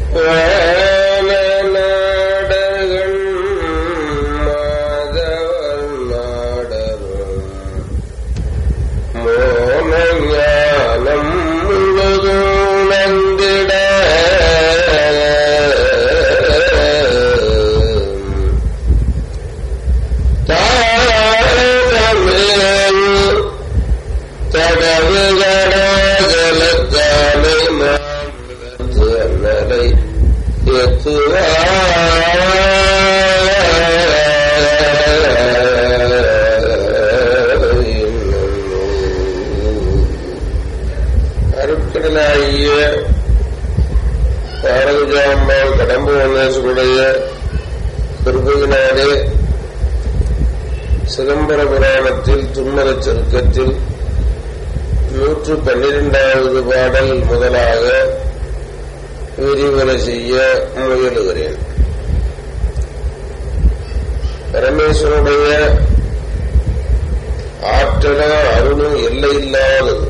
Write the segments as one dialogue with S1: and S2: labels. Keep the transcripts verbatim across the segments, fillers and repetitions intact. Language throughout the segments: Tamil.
S1: நாடகன் மாதவன் நாடகம் மோனஞானம் முழுதும் நந்திட தடவுகடகலத்தாலை மாலை எத்துவா அருட்கடலாகிய பாரதிஜாம்பாள் கடம்பு வந்தேசுடைய கிருபையினாலே சிதம்பர புராணத்தில் துன்மதச் சருக்கத்தில் நூற்று பன்னிரெண்டாவது பாடல் முதலாக விரிவுரை செய்ய முயலுகிறேன். பரமேஸ்வருடைய ஆற்றலும் அருளும் எல்லையில்லாதது.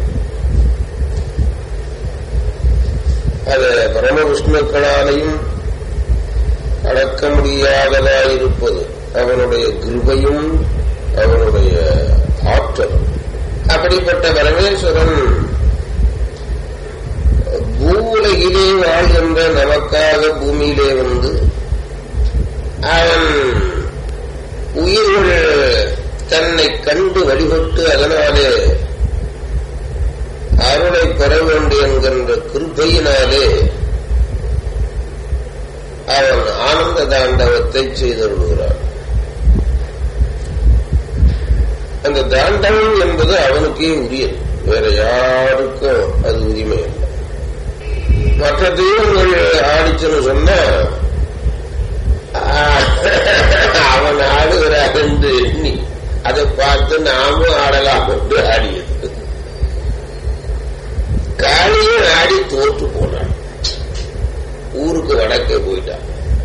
S1: அது பரமவிஷ்ணுக்களாலையும் அடக்க முடியாததாயிருப்பது அவனுடைய கிருபையும் அவனுடைய ஆற்றலும். அப்படிப்பட்ட பரமேஸ்வரன் பூவுலகிலே வாழ்கின்ற நமக்காக பூமியிலே வந்து அவன் உயிர்கள் தன்னை கண்டு வழிபட்டு அதனாலே அருளை பெற வேண்டும் என்கின்ற கிருபையினாலே அவன் ஆனந்த தாண்டவத்தை செய்தருள்கிறான். அந்த தாண்டவம் என்பது அவனுக்கே உரியது, வேற யாருக்கும் அது உரிமை இல்லை. மற்ற தெய்வங்கள் ஆடிச்சுன்னு சொன்ன அவன் ஆடுகிறான் என்று எண்ணி அதை பார்த்து நாமும் ஆடலாம் என்று ஆடியது. காளியும் ஆடி தோற்று போனான், ஊருக்கு வடக்கே போயிட்டான்.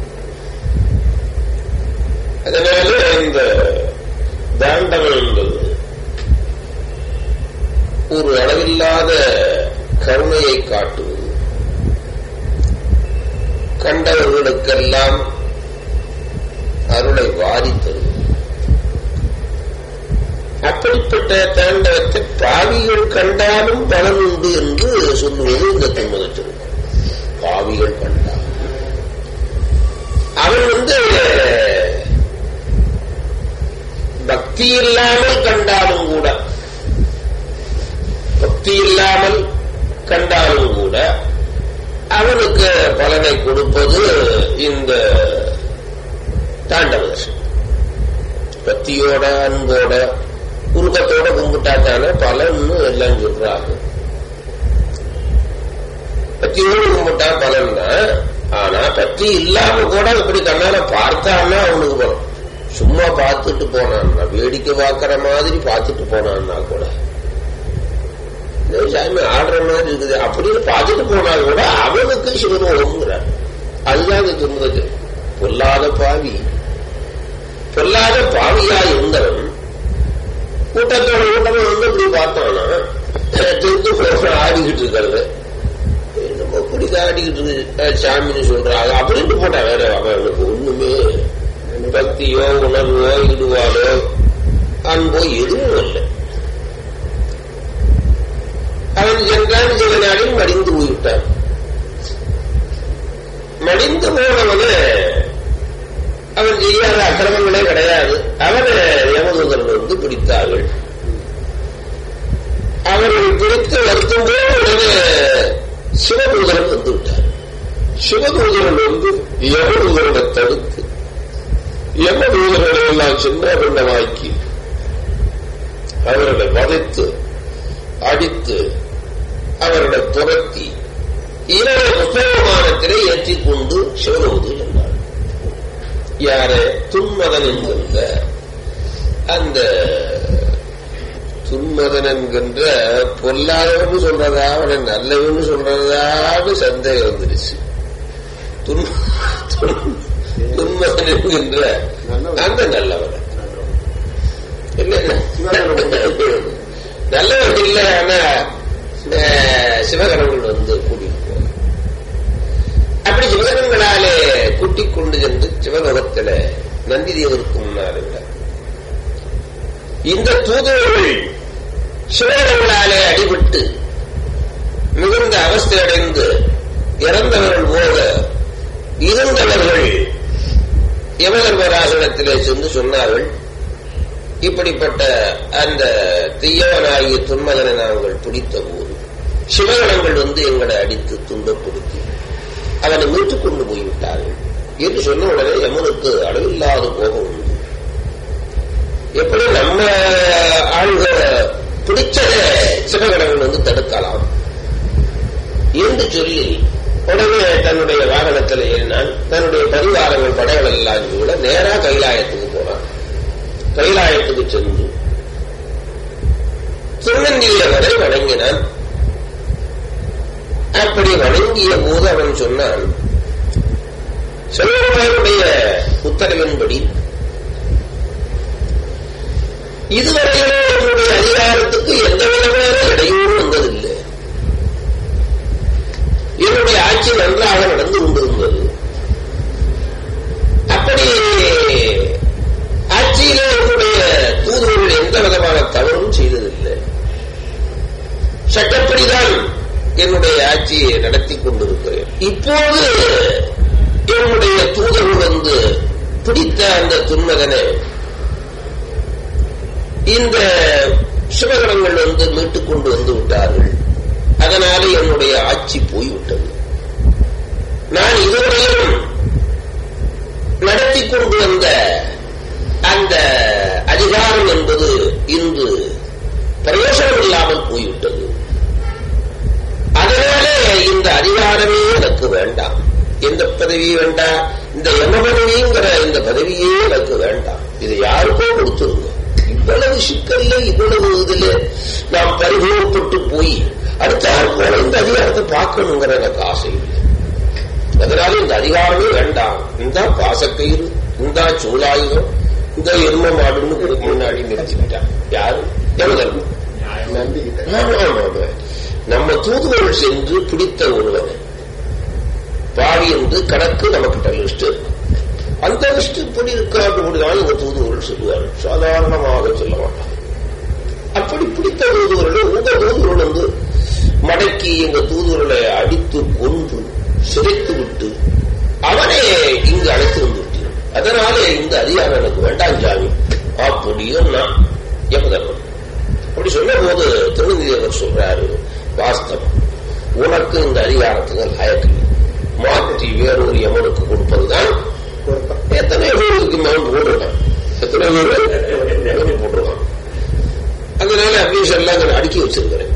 S1: அதனால இந்த தாண்டவம் என்பது ஒரு அளவில்லாத கருணையை காட்டுவது, கண்டவர்களுக்கெல்லாம் அருளை வாரி தருவது. அப்படிப்பட்ட தாண்டவத்தை பாவிகள் கண்டாலும் பலன் உண்டு என்று சொல்லுவது இந்த துன்பதற்று. பாவிகள் கண்டால் அவன் வந்து பக்தி இல்லாமல் கண்டாலும் கூட பக்தி இல்லாமல் கண்டாலும் கூட அவனுக்கு பலனை கொடுப்பது இந்த தாண்டவ தர்சனம். பக்தியோட அன்போட உருக்கத்தோட கும்பிட்டாத்தான பலன்னு எல்லாம் சொல்றாங்க. பக்தியோடு கும்பிட்டா பலன்னா, ஆனா பக்தி இல்லாம கூட இப்படி கண்ணால பார்த்தான்னா அவனுக்கு பலம். சும்மா பார்த்துட்டு போனான்னா, வேடிக்கை பார்க்கிற மாதிரி பார்த்துட்டு போனான்னா கூட சாமி ஆடுற மாதிரி இருக்குது அப்படின்னு பார்த்துட்டு போனா கூட அவனுக்கு சிவனோங்கிறார். அதுதான் சொன்னது. பொல்லாத பாவி, பொல்லாத பாவியா இருந்தவன் கூட்டத்தோட கூட்டமா வந்து இப்படி பார்த்தானா தெரிந்து போன ஆடிக்கிட்டு இருக்கிறது என்னமோ இப்படிதான் ஆடிக்கிட்டு இருக்கு சாமின்னு சொல்றாங்க அப்படின்ட்டு போட்டா வேற அவனுக்கு ஒண்ணுமே பக்தியோ உணர்வோ இடுவாரோ அன்போ எதுவும் இல்லை. அவன் சென்றான், சில நாளில் மடிந்து போய்விட்டான். மடிந்து போனவன அவன் செய்யாத அக்கிரமங்களே கிடையாது. அவனை யமதூதர்கள் வந்து பிடித்தார்கள். அவர்கள் பிடித்து வருத்தும் போது உடனே சிவதூதரன் வந்து விட்டார். சிவதூதரன் வந்து யமதூதரனை தடுத்து யமதூதர்களை எல்லாம் சின்ன பின்னமாக்கி அவர்களை வதைத்து அடித்து அவர்களை துரத்தி இரவு புத்தகமானத்திலே ஏற்றிக் கொண்டு சிவனோது என்றார். யாரு? துன்மதன் என்கின்ற அந்த துன்மதன் என்கின்ற பொல்லாதவன்னு சொல்றதா அவனை நல்லவன்னு சொல்றதான்னு சந்தேகம் வந்துருச்சு. துன்மதன் என்கின்ற அந்த நல்லவன் இல்ல, நல்லவன் இல்லை. ஆனா சிவகணங்கள் வந்து கூட்டிட்டு போவாங்க. அப்படி சிவ கூட்டிக் கொண்டு சென்று சிவலோகத்தில நந்திதேவருக்கு முன்னால் விட இந்த தூதுவர்கள் சிவகங்களாலே அடிபட்டு மிகுந்த அவஸ்தையடைந்து இறந்தவர்கள் போக இருந்தவர்கள் யமதர்மராஜனிடத்திலே சென்று சொன்னார்கள், இப்படிப்பட்ட அந்த தீயவனாகிய துன்மகனை நாங்கள் பிடித்த போது சிவகணங்கள் வந்து எங்களை அடித்து துன்பப்படுத்தி அவனை மீட்டுக் கொண்டு போய்விட்டார்கள் என்று சொன்ன உடனே யமனுக்கு அளவில்லாத கோபம் உண்டு. எப்படி நம்ம ஆளுக பிடிச்சத சிவகணங்கள் வந்து தடுக்கலாம் என்று சொல்லி உடனே தன்னுடைய வாகனத்தில் ஏறினான். தன்னுடைய பரிவாரங்கள் படைகள் எல்லாம் கூட நேரா கைலாயத்துக்கு போனான். கைலாயத்துக்கு சென்று திருநந்தியவரை வணங்கினான். அப்படி வணங்கிய போது அவன் சொன்னான், சிவபெருமானுடைய உத்தரவின்படி இதுவரையிலே என்னுடைய அதிகாரத்துக்கு எந்த விதமான இடையூறு வந்ததில்லை. என்னுடைய ஆட்சி நன்றாக நடந்து கொண்டிருந்தது. அப்படி ஆட்சியிலே என்னுடைய தூதுவர்கள் எந்த விதமான தவறும் செய்ததில்லை. சட்டப்படிதான் என்னுடைய ஆட்சியை நடத்தி கொண்டிருக்கிறேன். இப்போது என்னுடைய தூதர்கள் வந்து பிடித்த அந்த துன்மகனை இந்த சிவகணங்கள் வந்து மீட்டுக் கொண்டு வந்து விட்டார்கள். அதனால என்னுடைய ஆட்சி போய்விட்டது. நான் இதுவரையும் நடத்தி கொண்டு வந்த அந்த அதிகாரம் என்பது இன்று பிரயோசனம் இல்லாமல் போய்விட்டது. அதனால இந்த அதிகாரமே எனக்கு வேண்டாம். எந்த பதவி வேண்டாம், இந்த யம பதவிங்கிற இந்த பதவியே எனக்கு வேண்டாம். இது யாருக்கோ கொடுத்துருங்க. இவ்வளவு சிக்கல்ல இவ்வளவு இதுல நாம் பரிபூர்ணப்பட்டு போய் அடுத்த யாருக்கோட இந்த அதிகாரத்தை பார்க்கணுங்கிற எனக்கு ஆசை இல்லை. அதனால இந்த அதிகாரமே வேண்டாம். இந்த பாசக்கயிறு, இந்த சூலாயுதம், இந்த எரும மாடுன்னு கொடுக்க முன்னாடி நிறுத்திக்கிட்டான். யாரு? யமதர்மன். நம்ம தூதுவர்கள் சென்று பிடித்த ஒருவனை பாவி என்று கணக்கு நமக்கிட்ட லிஸ்ட் இருக்கு. அந்த லிஸ்ட் இப்படி இருக்காதுதான் இந்த தூதுவர்கள் சொல்லுவார்கள். சாதாரணமாக சொல்ல மாட்டான். அப்படி பிடித்த தூதுவர்கள் உங்க தூதுவர்கள் வந்து மடக்கி எங்க தூதுவர்களை அடித்து கொன்று சிதைத்து விட்டு அவனே இங்கு அழைத்து வந்து விட்டீர்கள். அதனால இந்த அதிகாரம் எனக்கு வேண்டாம் ஜாமி அப்படியும் நான் யமதர்மன் அப்படி சொன்ன போது திருநந்திதேவர் சொல்றாரு, வாஸ்தவம், உனக்கு இந்த அதிகாரத்துக்கு லாயக்கில்லை. மாற்றி வேறொரு யமனுக்கு கொடுப்பதுதான். எத்தனை பேருக்கு மகன் போட்டிருக்கான், எத்தனை பேர் போட்டிருக்கான். அதனால அபிஷன் எல்லாம் அடுக்கி வச்சிருக்கிறேன்.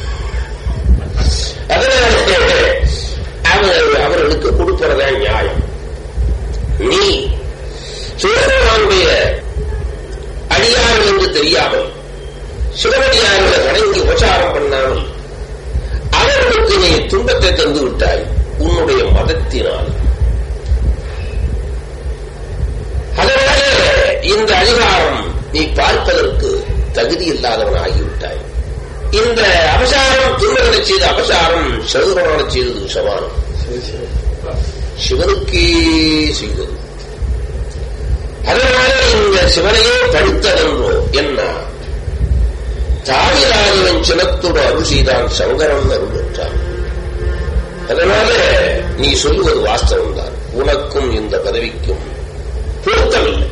S1: அதனால அவர்களுக்கு கொடுப்பதுதான் நியாயம். நீ சிவபெருமானுடைய அடியார்கள் என்று தெரியாமல் சிவனடியார்களை வணங்கி உபச்சாரம் பண்ணாமல் அவர்களுக்கு நீ துன்பத்தை தந்து விட்டாய் உன்னுடைய மதத்தினால். அதனால இந்த அதிகாரம் நீ பார்ப்பதற்கு தகுதி இல்லாதவன் ஆகிவிட்டாய். இந்த அபசாரம் துன்பங்களை செய்த அபசாரம் சிவபெருமான செய்தது சமானம். சிவனுக்கே செய்தது. அதனால இந்த சிவனையே படித்ததென்றோ என்ன தாயிராஜவன் சினத்தோடு அருள் செய்தான், சங்கரன் அருள் பெற்றான். அதனால நீ சொல்லுவது வாஸ்தவம் தான். உனக்கும் இந்த பதவிக்கும் பொருத்தமில்லை.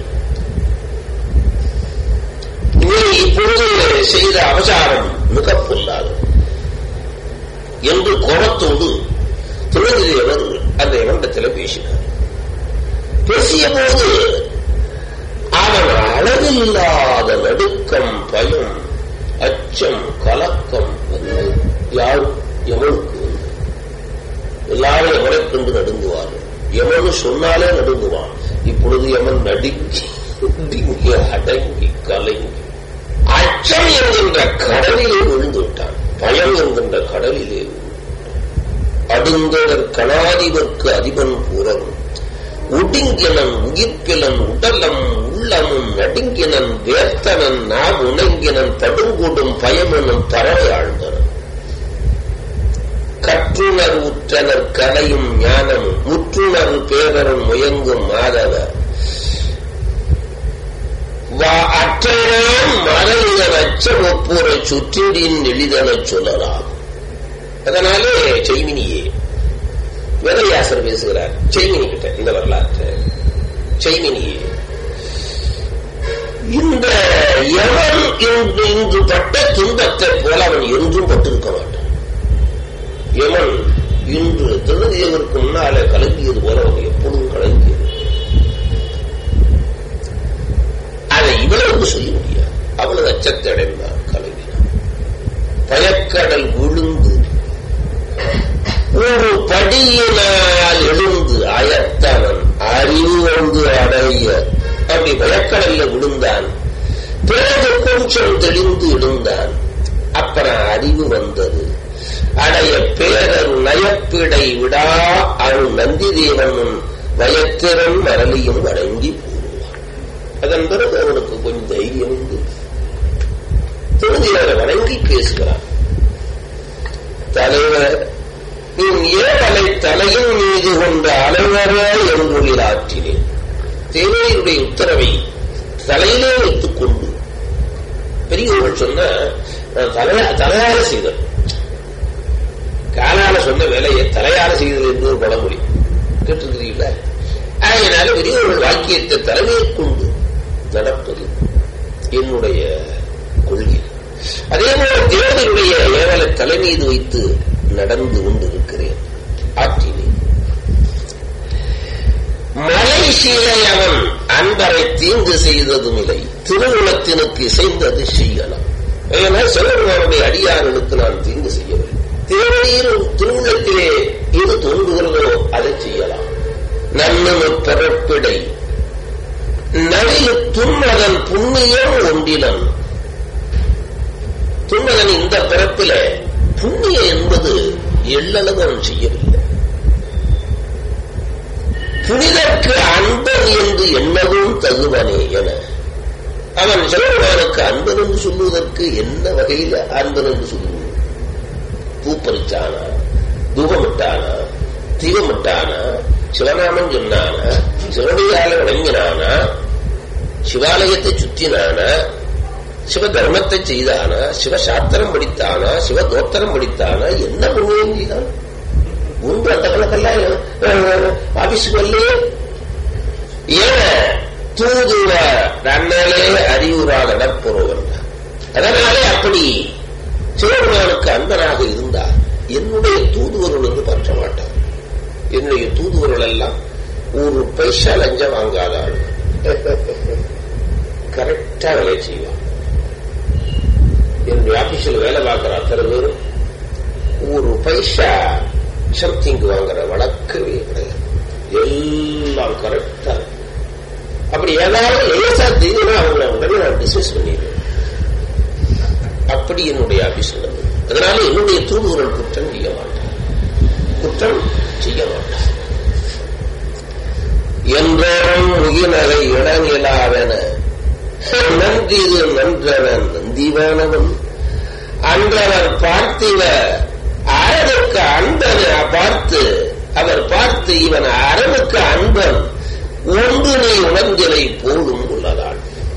S1: நீ இப்பொழுது செய்த அபசாரம் மிக பொல்லாது என்று கோபத்தோடு திருநந்திதேவர் அந்த இவண்டத்தில் பேசினார். பேசிய போது அவன் அளவில்லாத நடுக்கம், பயம், அச்சம், கலக்கம் யாரும் யமனுக்கு எல்லாரும் எமனை கொண்டு நடுங்குவார்கள். யமனு சொன்னாலே நடுங்குவான். இப்பொழுது யமன் நடுங்கி அடங்கி கலங்கி அச்சம் என்கின்ற கடலிலே விழுந்து விட்டான். பயம் என்கின்ற கடலிலே அடுந்ததற் கணாதிபர்க்கு அதிபன் கூறரும் உடுங்கினன் உயிர்ப்பிலன் உடலம் உள்ளமும் நடுங்கினன் வேர்த்தனன் நாம் உணங்கினன் படுங்கூடும் பயமெனும் பறவை ஆழ்ந்தனன். கற்றுணர் உற்றனர் கலையும் ஞானமும் முற்றுணர் பேர் பேரரும் முயங்கும் மாதவ அற்றான் மரலிதன் அச்சம் ஒப்பூரை சுற்றிடின் எளிதன சொல்லலாம். அதனாலே செய்மினியே வேதவியாசர் பேசுகிறார் செய்மினி கிட்ட இந்த வரலாற்று. செய்மினியே, இந்த எவன் இன்று இன்று பட்ட துன்பத்தை போல அவன் என்றும் பட்டிருக்க மாட்டான். எவன் இன்று திருநதியவருக்கு முன்னாலே கலங்கியது போல அவன் எப்பொழுதும் கலங்கியது. அதை இவ்வளவு செய்ய முடியாது. அவ்வளவு அச்சத்தை அடைந்தான், கலங்கினான். பயக்கடல் விழுந்து ஒரு படியினால் எழுந்து அயத்தவன் அறிவு வந்து அடைய. அப்படி பயக்கடல்ல விழுந்தான். பிறகு கொஞ்சம் தெளிந்து எழுந்தான். அப்புறம் அறிவு வந்தது. அடைய பேரர் நயப்பிடை விடா அரு நந்தி தேவனும் வயத்திறன் மரலியும் வணங்கி போடுவான். அதன் பிறகு அவனுக்கு கொஞ்சம் தைரியம் உண்டு. திருந்தியவரை வணங்கி பேசுகிறான். தலைவர், நீ ஏழலை தலையின் மீது கொண்ட அலைவரே என்று ஆற்றினேன். தேவையுடைய உத்தரவை தலையிலே வைத்துக் கொண்டு பெரியவர்கள் சொன்ன தலையால செய்தல், காலால சொன்ன வேலையை தலையால செய்தல் என்று ஒரு பழமொழி கேட்டிருக்கிறீங்களா? அதனால பெரியவர்கள் வாக்கியத்தை தலைமையை கொண்டு நடப்பது என்னுடைய கொள்கை. அதே போல தேவதையுடைய ஏவலை தலை மீது வைத்து நடந்து கொண்டிருக்கிறேன். ஆற்றினேன். மலை சீலை அவன் அன்பரை தீங்கு செய்ததும் இல்லை. திருவுளத்தினுக்கு இசைந்தது செய்யலாம். சிவபெருமானுடைய அடியார்களுக்கு நான் தீங்கு செய்யவில்லை. தேவையில் திருவுளத்திலே எது தோன்றுகிறதோ அதை செய்யலாம். நன்னனு பிறப்பிடை நலிவு துன்மகன் புண்ணியம் ஒன்றினன். துன்மகன் இந்த பிறப்பில புண்ணியம் என்பது எள்ளளவு அவன் செய்யவில்லை. புனிதற்கு அன்பன் என்று எண்ணவும் தகுவனே என அவன் சிவபெருமானுக்கு அன்பன் என்று சொல்லுவதற்கு என்ன வகையில் அன்பன் என்று சொல்லுவது? பூப்பறிச்சானா, தூபமிட்டானா, தீபமிட்டானா, சிவநாமம் சொன்னானா, சிவனையால வணங்கினானா, சிவாலயத்தை சுற்றினானா, சிவ தர்மத்தை செய்தானா, சிவசாஸ்திரம் படித்தானா, சிவ தோத்திரம் படித்தானா, என்ன புண்ணியம் செய்தான்? ஒன்று அந்த கணக்கெல்லாம் ஆபீஸுக்கு வரலையே. ஏன் தூதுவ நன்னலே அறிவுறால் நடப்புறவன். அதனாலே அப்படி சிவபெருமானுக்கு அன்பனாக இருந்தார். என்னுடைய தூதுவர்கள் என்று பற்ற மாட்டார். என்னுடைய தூதுவர்கள் எல்லாம் ஒரு பைசா லஞ்சம் வாங்காத ஆள். கரெக்டா வேலை செய்வான். என்னுடைய ஆபீஸில் வேலை பார்க்கிற அத்தனை பேரும் ஒரு பைசா சம்திங் வாங்குற வழக்கவே கிடையாது. எல்லாம் கரெக்டா. அப்படி ஏதாவது லேசா தெரியுதுன்னா அவங்களை உடனே நான் டிஸ்மிஸ் பண்ணிடுவேன். அப்படி என்னுடைய ஆபீஸ் நடந்தது. அதனால என்னுடைய தூதுவர்கள் குற்றம் செய்ய மாட்டார், குற்றம் செய்ய மாட்டார். என்றோரும் முகிநகை இடங்கிலாவென நன்றிது நன்றவன் நந்திவானவன் அன்றவர் பார்த்திவ அறனுக்கு அன்பனை பார்த்து அவர் பார்த்து இவன் அறனுக்கு அன்பன் ஒன்று நீ உணர்ந்தலை போலும் உள்ளதால்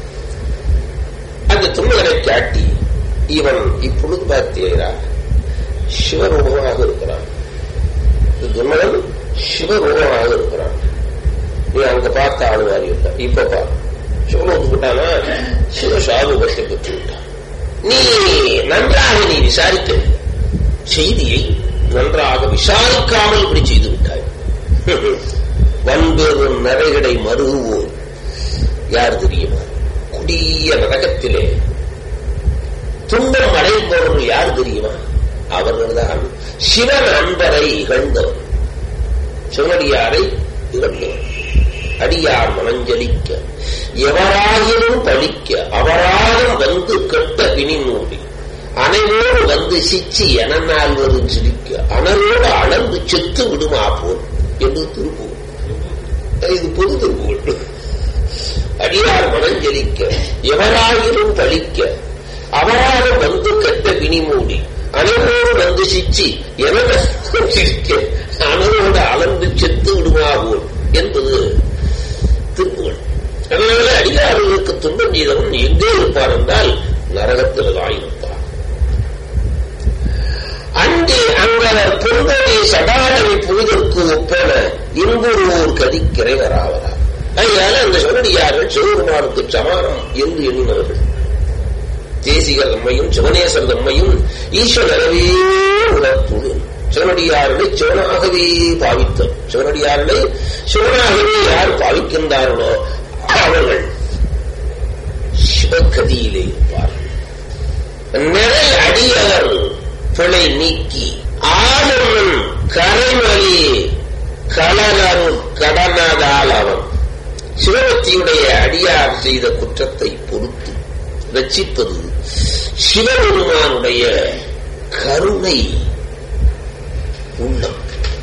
S1: அந்த துணிகளை காட்டி இவன் இப்பொழுது பார்த்தீரா சிவரூபமாக இருக்கிறான். தும்மன் சிவரூபமாக இருக்கிறான். நீ அங்க பார்த்த ஆளு மாறி விட்ட. இப்ப பாரு சிவலோகத்துக்கு விட்டானா சிவசாரூபத்தை பெற்று விட்டான். நீ நன்றாக நீ விசாரிக்க செய்தியை நன்றாக விசாரிக்காமல் இப்படி செய்து விட்டாய். வன்பெரும் நரைகடை மருகுவோர் யார் தெரியுமா? கொடிய நரகத்திலே துன்பம் அடைந்தவர்கள் யார் தெரியுமா? அவர்கள்தான் சிவன் அன்பரை இகழ்ந்தவர், சிவனடியாரை இகழ்ந்தவர். அடியார் மனஞ்சலிக்க எவராயினும் பழிக்க அவராலும் வந்து கெட்ட பிணி மூடி அனைவோடு வந்து சிச்சி என நாள் வரும் சிரிக்க அனலோடு அளந்து செத்து விடுமா போல் என்று திருப்பூர். இது பொது திருப்பூர். அடியார் மனஞ்சலிக்க எவராயினும் பழிக்க அவராலும் வந்து கெட்ட பிணி மூடி அனைவோடு வந்து சிச்சி என சிரிக்க அனலோடு அளந்து செத்து விடுமா போல் என்று இன்புருவோர் கதிக்கிறைவராவரா. அதனால அந்த சிவனடியார்கள் சிவபெருமானுக்கு சமானம் என்று எண்ணினவர்கள். தேசிகர் தம்மையும் சிவனேசர் தம்மையும் ஈஸ்வரவே உணர்த்துள்ளேன். சிவனடியார்களை சிவனாகவே பாவித்தோம். சிவனடியார்களை சிவனாகவே யார் பாவிக்கின்றார்களோ அவர்கள் சிவகதியிலே இருப்பார்கள். நிறை அடியவர் பிழை நீக்கி ஆளும் கரைமொழி கலனரும் கடனதால் அவன் சிவபக்தியுடைய அடியார் செய்த குற்றத்தை பொறுத்து ரட்சிப்பது சிவபெருமானுடைய கருணை உள்ளம்.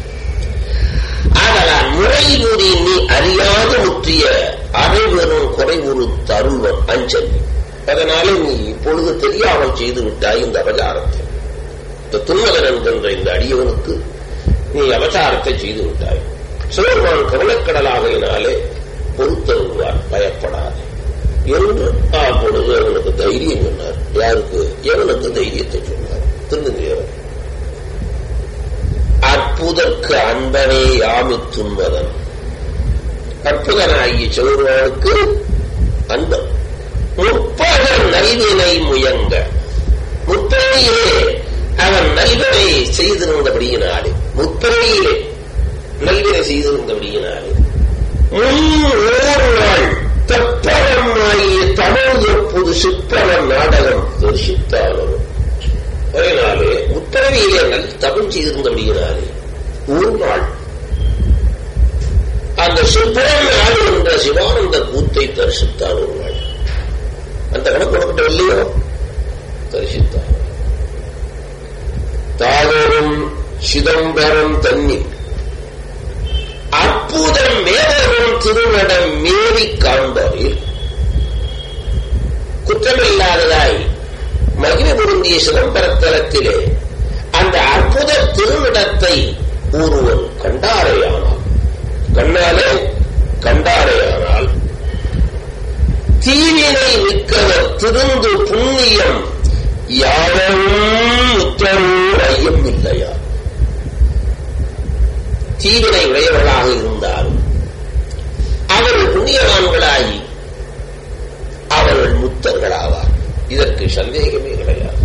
S1: ஆதலால் முறையூறி நீ அறியாது முற்றிய அனைவரும் குறைவுறு தருவன் அஞ்சல். அதனால நீ இப்பொழுது தெரியாமல் செய்து விட்டாய் இந்த அபச்சாரத்தை. இந்த துன்மகன் என்கின்ற இந்த அடியவனுக்கு நீ அபச்சாரத்தை செய்து விட்டாய். சிவபெருமான் கவலைக்கடலாகையினாலே பொறுத்தருவார், பயப்படாது என்று அப்பொழுது அவனுக்கு தைரியம் சொன்னார். யாருக்கு? எவனுக்கு தைரியத்தை சொன்னார்? திருநங்கையவர். அற்புதற்கு அன்பனே யாமி துன்பதன். அற்புதனாகிய சிவபெருமானுக்கு அன்பன். முற்பக நல்வினை முயங்க. முற்பகையிலே அவன் நல்வினை செய்திருந்தபடியினாலே, முற்பகையிலே நல்வினை செய்திருந்தபடியினாலே முன் நாள் தப்பரமாகிய தமிழ் எப்போது சிற்பவன் நாடகம் தரிசித்தாலும் அதனாலே முத்தரவியிலே நல் தபம் செய்திருந்தபடியினாலே ஒரு நாள் அந்த சிற்பவன் நாடு என்ற சிவானந்த கூத்தை தரிசித்தான். ஒரு நாள் அந்த கணக்கு உடப்பட்ட இல்லையோ தரிசித்தான். தாதரும் சிதம்பரம் தண்ணீர் அற்புதம் மேதரும் திருநடம் மேவி காண்பரில் குற்றமில்லாததாய் மகிமை பொருந்திய சிதம்பரத்தலத்திலே அந்த அற்புத திருநடத்தை ஒருவன் கண்டாரையானால், கண்ணாலே கண்டாரையானால் தீவினை மிக்கவர் திருந்து புண்ணியம் யாரும் முற்றமும் ஐயம் இல்லையா. தீவினை உடையவர்களாக இருந்தாலும் அவர்கள் புண்ணியவான்களாகி அவர்கள் முத்தர்களாவார். இதற்கு சந்தேகமே கிடையாது.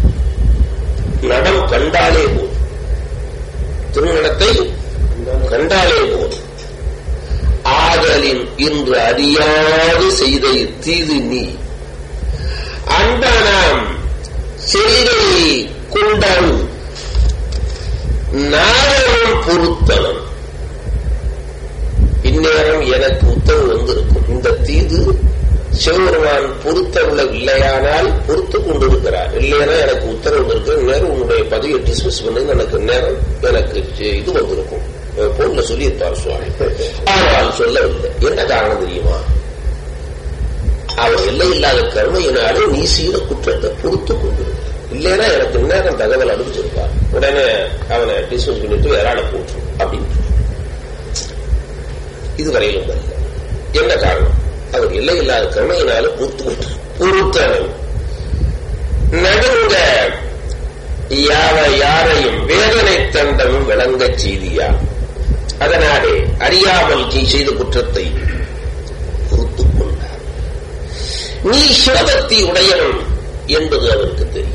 S1: நடம் கண்டாலே போதும், திருநடத்தை கண்டாலே போதும். ஆதலின் இன்று அறியாது செய்த தீது நீ அன்பனாம் செய்தை கொண்டான் நானும் பொறுத்தனம். இந்நேரம் எனக்கு உத்தரவு வந்திருக்கும். இந்த தீது சிவபெருமான் பொறுத்தருள இல்லையானால் பொறுத்துக் கொண்டிருக்கிறார். இல்லையா எனக்கு உத்தரவு இருக்கிற நேரம் உன்னுடைய பதவியை டிஸ்மிஸ் பண்ணு எனக்கு நேரம் எனக்கு இது வந்திருக்கும். போன்ல சொல்லியிருப்பார் சுவாமி. ஆனால் சொல்லவில்லை. என்ன காரணம் தெரியுமா? அவர் எல்லை இல்லாத கருணையினாலே நீ செய்த குற்றத்தை பொறுத்துக் கொண்டிருக்கிறார். இல்லைன்னா எனக்கு நேரம் தகவல் அனுப்பிச்சிருப்பார். உடனே அவனை டிஸ்மிஸ் பண்ணிட்டு யாரால போட்டு அப்படின்னு இதுவரையிலும் வரல. என்ன காரணம்? அவர் எல்லை இல்லாத கருணையினால பொறுத்து கொண்டார். பொறுத்தவன் நடுங்க யாவ யாரையும் வேதனை தண்டமும் விளங்க செய்தியா. அதனாலே அறியாமல் நீ செய்த குற்றத்தை பொறுத்துக் கொண்டார். நீ சிவபக்தி உடையவன் என்பது அவருக்கு தெரியும்.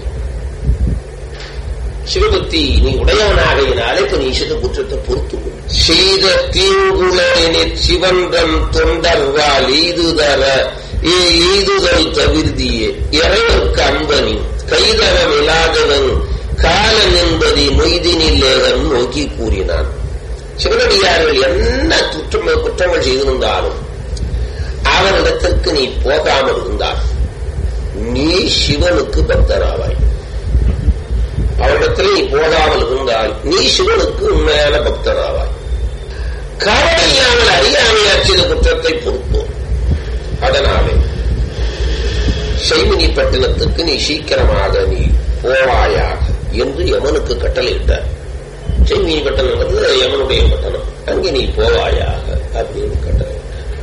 S1: சிவபக்தி நீ உடையவனாகையினாலே நீ செய்த குற்றத்தை பொறுத்துக் கொண்டு செய்த தீங்குளின் சிவந்தம் தொண்டர்வால் ஈதுதர ஈதுதல் தவிர்த்தியே இறைவர்க்கு அன்பனின் கைதரம் இல்லாதவன் காலன் என்பதை மொய்தினில்லேகன் நோக்கி கூறினான். சிவனடியார்கள் என்ன குற்றம் குற்றங்கள் செய்திருந்தாலும் அவரிடத்திற்கு நீ போகாமல் இருந்தால் நீ சிவனுக்கு பக்தராவாய். அவரிடத்தில் நீ போகாமல் இருந்தால் நீ சிவனுக்கு உண்மையான பக்தராவாய். கவலையாமல் அறியாமையார் செய்த குற்றத்தை பொறுத்தோம். அதனாலே சைமினி பட்டினத்துக்கு நீ சீக்கிரமாக நீ போவாயாக என்று யமனுக்கு கட்டளையிட்டார். சைமினி பட்டணம் யமனுடைய பட்டணம். அங்கே நீ போவாயாக அப்படின்னு கட்டளையிட்டார்.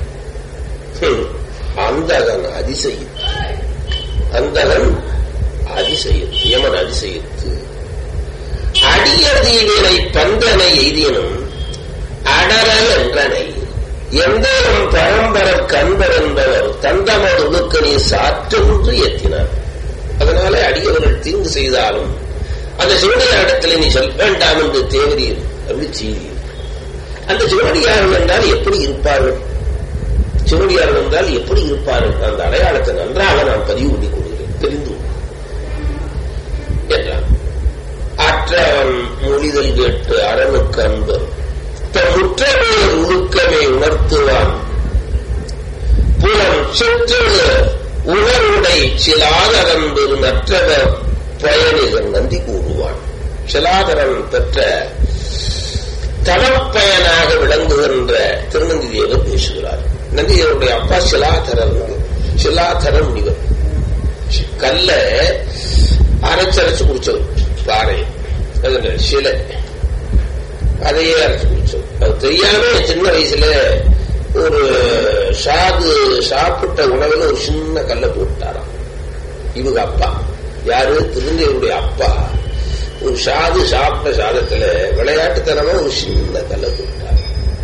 S1: அந்தகன் அதிசயித்து அந்தகன் அதிசயித்து யமன் அதிசயித்து அடியதீவினை பந்தனை எய்தியனும் அடரல் என்றனை எந்தேனும் பரம்பர கண்பர் என்பவர் தந்தமது உழுக்கணி சாற்றென்று எத்தினார். அதனால அடியவர்கள் தீங்கு செய்தாலும் அந்த சிவனடியார் இடத்துல நீ சொல்ல வேண்டாம் என்று தேவரீர் அப்படி செய்தீர். அந்த சிவனடியார்கள் என்றால் எப்படி இருப்பார்கள், சிவனடியார்கள் என்றால் எப்படி இருப்பார்கள், அந்த அடையாளத்தை நன்றாக நான் பதிவு பண்ணி கொடுக்கிறேன், தெரிந்து என்றான். ஆற்றவன் மொழிதல் கேட்டு அரணுக்கு அன்பர் தன் முற்றமே உருக்கமே உணர்த்துவான் புலம் சுற்று உணர்வுடை சிலாதரன் ஒரு நற்றவர் பயணிகள் நந்தி கூறுவான். சிலாதரன் பெற்ற தலப்பயனாக விளங்குகின்ற திருநந்தி தேவர் பேசுகிறார். நந்திதேவருடைய அப்பா சிலாதரன், சிலாதரன் முனிவர். கல்ல அரைச்சரைச்சு குடிச்சவர், பாறை சிலை அதையே அரைச்சு குடிச்சவர். அது தெரியாம சின்ன வயசுல ஒரு சாது சாப்பிட்ட உணவுல ஒரு சின்ன கல்லை போட்டாராம். இவங்க அப்பா யாரு, திருநங்கையுடைய அப்பா ஒரு சாது சாப்பிட்ட சாதத்துல விளையாட்டுத்தனமா ஒரு சின்ன கல்லை போட்டார்.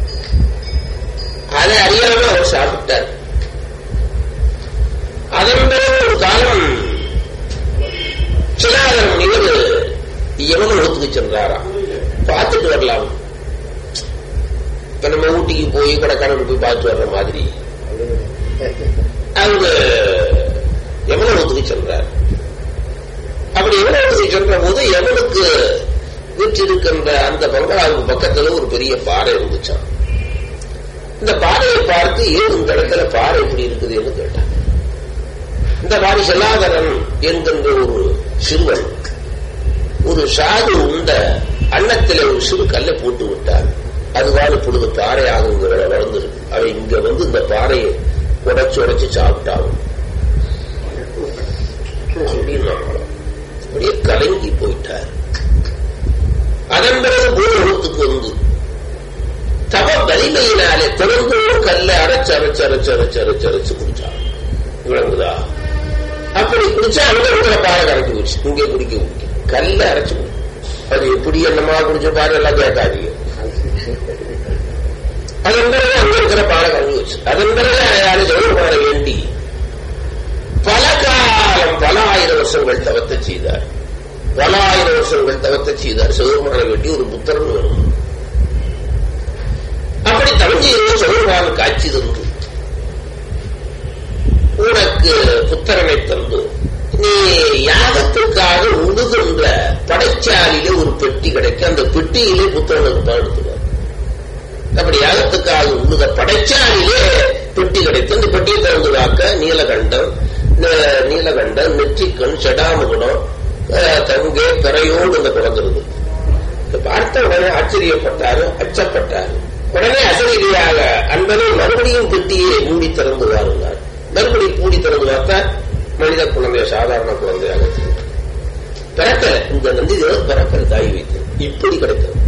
S1: அதை அறியாம அவர் சாப்பிட்டார். அதன் பிறகு ஒரு காலம் சிலாதரன் முனிவர் யமனோகத்துக்கு சென்றாராம். பார்த்துட்டு வரலாம், இப்ப நம்ம ஊட்டிக்கு போய் கொடைக்கானல் போய் பார்த்து வர்ற மாதிரி அவங்க யமனோகத்துக்கு சென்றார். அப்படி யமனோகத்துக்கு சென்ற போது யமனுக்கு வீற்றிருக்கின்ற அந்த பங்களாவுக்கு பக்கத்துல ஒரு பெரிய பாறை இருந்துச்சான். இந்த பாறையை பார்த்து ஏன் இந்த இடத்துல பாறை எப்படி இருக்குது என்று கேட்டான். இந்த பாறை செல்லாதரன் என்கின்ற ஒரு சிறுவன் ஒரு சாது உண்ட அன்னத்திலே ஒரு சிறு கல்லை போட்டு விட்டார். அதுதான் இப்பொழுது பாறையாக இங்க வளர்ந்துருக்கு. அவை இங்க வந்து இந்த பாறையை உடைச்சு உடைச்சு சாப்பிட்டாகும் அப்படின்னு அப்படியே கலங்கி போயிட்டார். அதன் பிறகு பூலோகத்துக்கு வந்து தவ வலிமையினாலே திறந்தோடு கல்லை அரைச்சு அரைச்சு அரைச்சு அரைச்சு அரைச்சு அரைச்சு குடிச்சார். விளங்குதா? அப்படி குடிச்சா அங்க இருக்கிற பாறை கரைச்சி போச்சு. இங்கே குடிக்க குடிக்க கல்ல அரைச்சு அது எப்படி என்னமா குடிச்ச பாறை எல்லாம் கேட்காதீங்க. அதன் பிறகு அங்க இருக்கிற பாறை கரைஞ்சி வச்சு அதன் பிறகு யாரு ஜெகன்மார வேண்டி பல காலம் பல ஆயிரம் வருஷங்கள் தவத்தை செய்தார். பல ஆயிரம் வருஷங்கள் தவத்தை செய்தார். சிவபெருமான வேண்டி ஒரு புத்திரன் வேணும். அப்படி தவஞ்சி சிவபெருமான காட்சி தந்து உனக்கு புத்திரனை தந்து நீ யாகத்துக்காக உழுகின்ற படைச்சாலிலே ஒரு பெட்டி கிடைக்க அந்த பெட்டியிலே புத்திரனுக்கு தான் எடுத்துவார். அப்படி யாகத்துக்காக உழுத படைச்சாலிலே பெட்டி கிடைத்து அந்த பெட்டியை திறந்து பார்க்க நீலகண்டம் நீலகண்டம் நெற்றிக்கண் செடாமுகுடம் தங்கே பிறையோடு இந்த குழந்தை பார்த்த உடனே ஆச்சரியப்பட்டாரு, அச்சப்பட்டாரு. உடனே அசரீதியாக அன்பனை மறுபடியும் பெட்டியை மூடி திறந்து வாருந்தார். மறுபடியும் மூடி திறந்து பார்த்தா மனித குழந்தைய சாதாரண குழந்தையாக பிறக்கல. இந்த நந்தி தேவர் பிறக்கல, தாய் வைத்து இப்படி கிடைத்தது.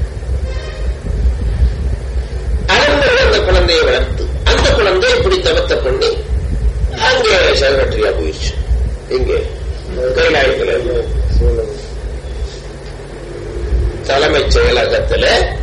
S1: அதன் அந்த குழந்தையை வளர்த்து அந்த குழந்தை இப்படி தவத்தை பண்ணி அங்கே செக்ரட்டரியா போயிடுச்சு. இங்கே கைலாயத்துல தலைமைச் செயலகத்துல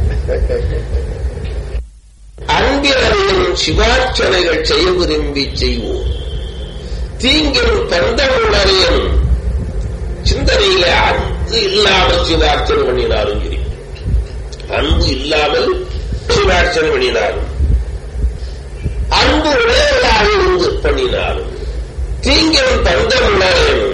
S1: அன்பினரையும் சிவார்ச்சனைகள் செய்ய விரும்பி செய்வோம் தீங்கின் பந்தமுடரையும் சிந்தனையில அன்பு இல்லாமல் சிவார்ச்சனை பண்ணினாலும் சரி, அன்பு இல்லாமல் சிவார்ச்சனை பண்ணினாலும் அன்பு உடையவர்களாக இருந்து பண்ணினாலும் தீங்கின் பந்தமுடரையும்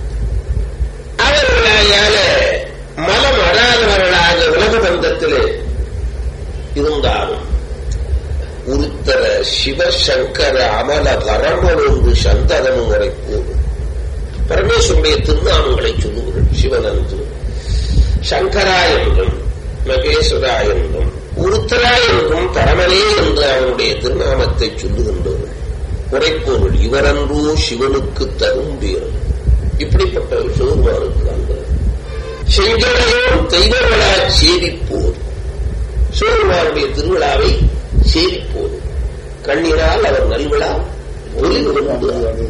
S1: அவர்களால மலம் அறாதவர்களாக உலக பந்தத்திலே இருந்தாலும் உருத்தர சிவசங்கர அமல பரமனொன்று சந்தனமும் உரைப்போம். பரமேஸ்வருடைய திருநாமங்களை சொல்லுகிறேன். சிவனந்து சங்கரா என்றும் மகேஸ்வரா என்றும் உருத்தரா என்றும் பரமனே என்று அவனுடைய திருநாமத்தை சொல்லுகின்றோம். உரைப்போர்கள் இவரன்றோ சிவனுக்கு தரும் பேரும். இப்படிப்பட்ட ஒரு சிவபெருமானுக்கு அந்த செஞ்சனையும் தெய்வங்களா சேவிப்போர். சிவபெருமானுடைய திருவிழாவை சேவிப்போது கண்ணினால் அவர் நல்விழா ஒலி விரும்புகிறார்.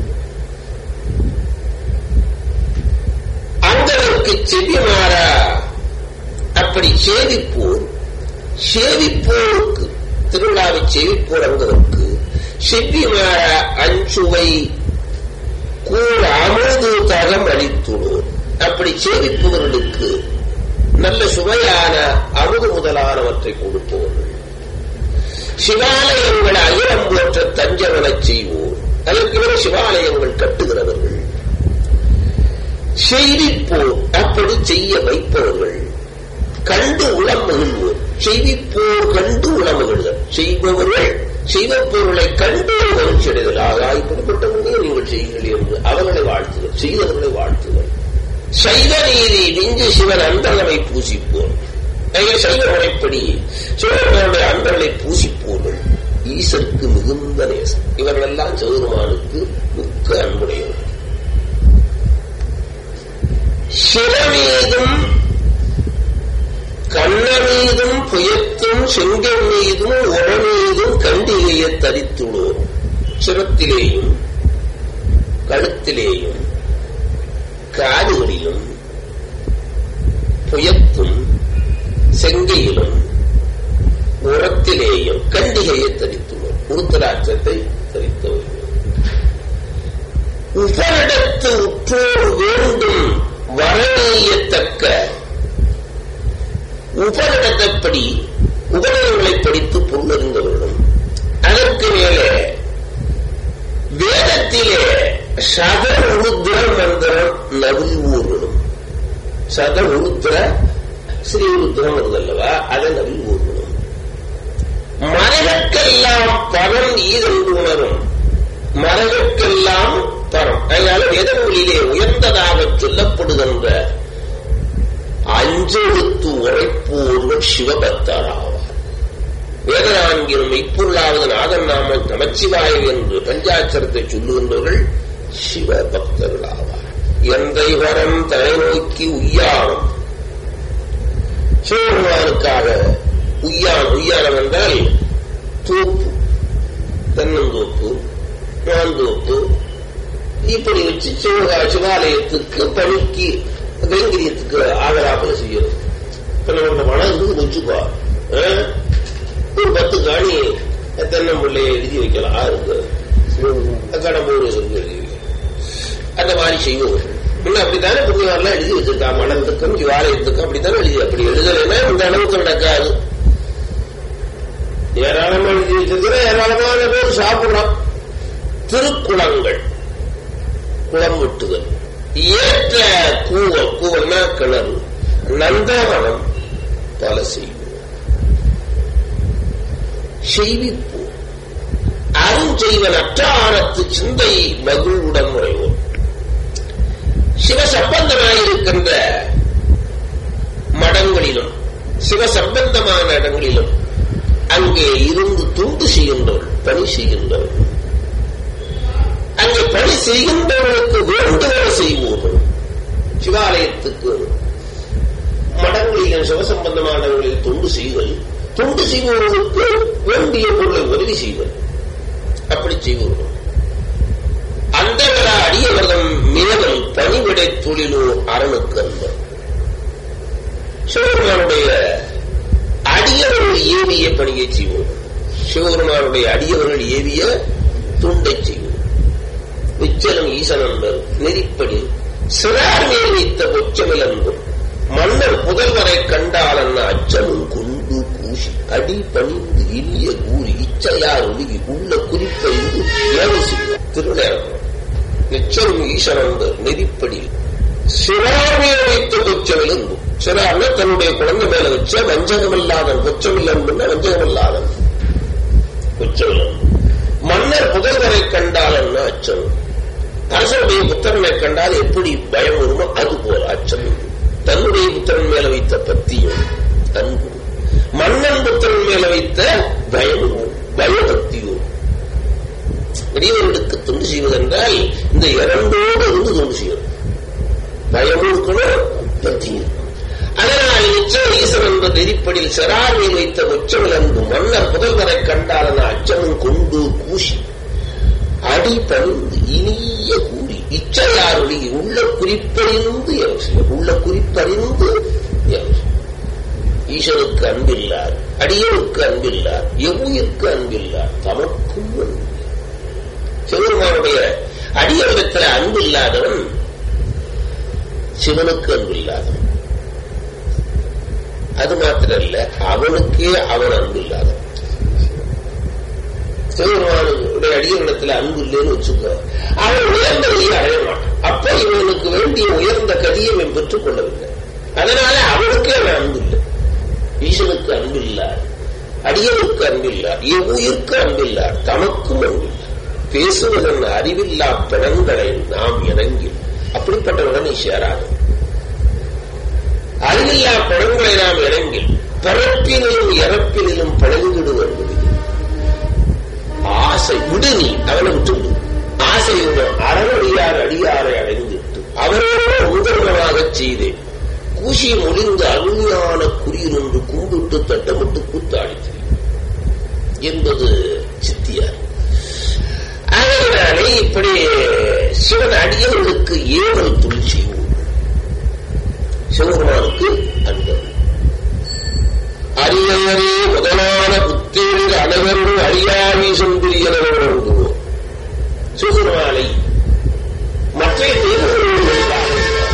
S1: அந்தவருக்கு செவிமாறா அப்படி சேவிப்போர் சேவிப்போருக்கு திருவிழாவை சேவிப்போர் அங்கதற்கு செவ்விமாற அஞ்சுவை கூர் அமுது தரம் அளித்துள்ளோர். அப்படி சேவிப்பவர்களுக்கு நல்ல சுவையான அமுது முதலானவற்றை கொடுப்பவர்கள். சிவாலயங்கள் அகிலம் போற்ற தஞ்சமெனச் செய்வோர். அதற்கு சிவாலயங்கள் கட்டுகிறவர்கள். செய்விப்போர் அப்படி செய்ய வைப்பவர்கள். கண்டு உளம் மகிழ்வோர். செய்விப்போர் கண்டு உளம் மகிழ்தல். செய்பவர்கள் செய்வப்பொருளை கண்டு மகிழ்ச்சி அடைதல். ஆகா, இப்படிப்பட்டவர்களே நீங்கள் செய்யுங்கள் என்று அவர்களை வாழ்த்துகள், செய்தவர்களை வாழ்த்துகள். சைவ நீதி விஞ்சு சிவன் அந்தரவை பூசிப்போர். சைவ முறைப்படி சிவனுடைய அந்தரலை பூசிப்போர்கள். ஈசருக்கு மிகுந்த நேசம். இவர்கள் எல்லாம் சிவபெருமானுக்கு மிக்க அன்புடையவர்கள். சிறமீதும் கண்ணமீதும் புயத்தும் செங்கல் மீதும் உடமீதும் கண்டிகையை தரித்துள்ளோர். சிரத்திலேயும் கழுத்திலேயும் காதுகளிலும் புயத்தும் செங்கையிலும் உரத்திலேயும் கண்டிகையை தரித்துள்ளோர். உருத்தராட்சத்தை தரித்தவர்கள். உபரிடத்து உற்றோர் வேண்டும் வரணியத்தக்க உபரிடத்தப்படி உபநயங்களை படித்து பொருளறிந்தவர்களும் அதற்கு மேலே வேதத்திலே சத உருத்ர மந்திரம் நவில்வூர்களும். சத உருத்ர ஸ்ரீ உருத்ரம் வருதல்லவா, அதை நவில்வூர்களும். மரகற்கெல்லாம் பரம் ஈதென்று உணரும். மரகற்கெல்லாம் பரம். அதனால வேதங்களிலே உயர்ந்ததாக சொல்லப்படுகின்ற அஞ்செழுத்து உரைப்போர்கள் சிவபக்தராவார். வேதநான்கிலும் மெய்ப்பொருளாவது நாதன் நாம நமச்சிவாய என்று பஞ்சாட்சரத்தை சொல்லுகின்றவர்கள் சிவபக்தர்களாவார். எந்தை வரம் தலை நோக்கி உய்யானம். சிவபெருமானுக்காக உய்யானம். உய்யானம் என்றால் தோப்பு, தென்னந்தோப்பு, மாந்தோப்பு இப்படி வச்சு சிவகா சிவாலயத்துக்கு பணிக்கு கைங்கரியத்துக்கு ஆதராக செய்யணும். நம்ம பணம் இருந்து வச்சுப்பா, ஒரு பத்து காணி தென்னம்பிள்ளையை எழுதி வைக்கலாம். ஆறுக்கு கடம்பூர் எழுதி வைக்கலாம். அந்த மாதிரி செய்வோம். இன்னும் அப்படித்தானே புண்ணியவாரெல்லாம் எழுதி வச்சிருக்கா. மனத்துக்கும் சிவாலயத்துக்கும் அப்படித்தானே எழுதி. அப்படி எழுதலைன்னா இந்த அளவுக்கு நடக்காது. ஏராளமா எழுதி வச்சிருக்கிற ஏராளமான பேர் சாப்பிடலாம். திருக்குளங்கள், குளம் வெட்டுதல், ஏற்ற கூவல், கூவல்னா கிணறு, நந்தவனம் பல செய்வோம். செய்விப்போம். அருஞ்செய்வன் அற்றானத்து சிந்தை மகிழ்வுடன் முறைவோம். சிவசம்பந்தமாயிருக்கின்ற மடங்களிலும் சிவசம்பந்தமான இடங்களிலும் அங்கே இருந்து துண்டு செய்கின்றவர்கள், பணி செய்கின்றவர்கள், அங்கே பணி செய்கின்றவர்களுக்கு வேண்டுதல் செய்வோர்கள். சிவாலயத்துக்கு மடங்களில் சிவசம்பந்தமானவர்களில் தொண்டு செய்வது, தொண்டு செய்பவர்களுக்கு வேண்டிய பொருளை உதவி செய்வது, அப்படி செய்வோர்கள். அந்த அடியவர்தம் மிளவல் பணிவிடை தொழிலோ அரணுக்கு அன்பர். சிவபெருமானுடைய அடியவர்கள் ஏவிய பணியை செய்வோம். சிவபெருமானுடைய அடியவர்கள் ஏவிய துண்டை செய்வோம். விச்சலம் ஈசன் அன்பர் நெறிப்படி சிறார் மேல் வைத்த ஒச்சமில் அன்பும் மன்னர் புதல்வரை கண்டாலன்ன அச்சமும் கொண்டு பூசி அடி பணிந்து இனிய கூறி இச்சையார் ஒழுகி உள்ள குறிப்பறிந்து ஏவு செய்வார். திருநேரம் நிச்சயம் ஈசன் அன்பர் நெறிப்படி சிறார் மேல் வைத்த ஒச்சமில் அன்பும். சிறார்னா தன்னுடைய குழந்தை மேல வச்ச வஞ்சகமில்லாதன். கொச்சமில் அன்புன்னா வஞ்சகமில்லாதன், கொச்சமில் அன்பு. மன்னர் புதல்வரை கண்டாலன்ன அச்சம். அரசனுடைய புத்திரனை கண்டால் எப்படி பயம் வருமோ அது போல அச்சம். தன்னுடைய புத்திரன் மேல வைத்த பக்தியும் அன்பும், மன்னன் புத்திரன் மேல வைத்த பயமும் பயபக்தியும். பெரியவர்களுக்கு தொண்டு செய்வதென்றால் இந்த இரண்டோடு இருந்து தொண்டு செய்யணும். பயமும் இருக்கணும், பக்தியும். அதனால் நிச்சயம் ஈசன் என்ற நெறிப்படியில் சிறாரில் வைத்த உச்சமில் அன்பு மன்னர் புதல்வரை கண்டாலன அச்சமும் கொண்டு பூசி அடி பணிந்து இனிய கூறி இச்சையார் ஒளி உள்ள குறிப்பறிந்து உள்ள குறிப்பறிந்து ஈசனுக்கு அன்பில்லார் அடியனுக்கு அன்பில்லார், எவ்வுயிர்க்கு அன்பில்லார், தமக்கும் அன்பு. சிவபெருமானுடைய அடியவிடத்தில் அன்பு இல்லாதவன் சிவனுக்கு அன்பு இல்லாதவன். அது மாத்திரல்ல, அவனுக்கே அவன் அன்பு இல்லாதவன். சிவபெருமானுடைய அடியவிடத்தில் அன்பு இல்லைன்னு வச்சுக்கோ, அவன் உயர்ந்த கதியை அடைய மாட்டான். அப்ப இவனுக்கு வேண்டிய உயர்ந்த கதியை இவன் பெற்றுக் கொள்ளவில்லை. அதனால அவனுக்கே அவன் அன்பு இல்லை. ஈசனுக்கு அன்பில்லார், அடியனுக்கு அன்பில்லார், எவ்வுயிர்க்கு அன்பில்லார், தமக்கும் அன்பில்லார். பேசுவதன் அறிவில்லா பிணங்களை நாம் இறங்கி அப்படிப்பட்டவுடன் சேராது. அறிவில்லா பிணங்களை நாம் இறங்கி பிறப்பினிலும் இறப்பினிலும் பழகிவிடுவது. ஆசை விடு, நீ அவனை விட்டு விடு. ஆசையுடன் அறவழியார் அடியாரை அடைந்துவிட்டு அவரோட உதர்வமாக செய்தேன் கூசி முடிந்து அருமையான குறியில் ஒன்று கும்பிட்டு தட்டமிட்டு கூத்தாடித்து என்பது சித்தியார். அதனாலே இப்படி சிவன் அடியவர்களுக்கு ஏவல் தொழில் செய்வோம். சிவபெருமானுக்கு அன்பர் அரியவரே முதலான புத்தேரில் அனைவரும் அறியாமை சென்றிருவோம். சிவபெருமானை மற்ற தெய்வங்களோடு ஒன்றாக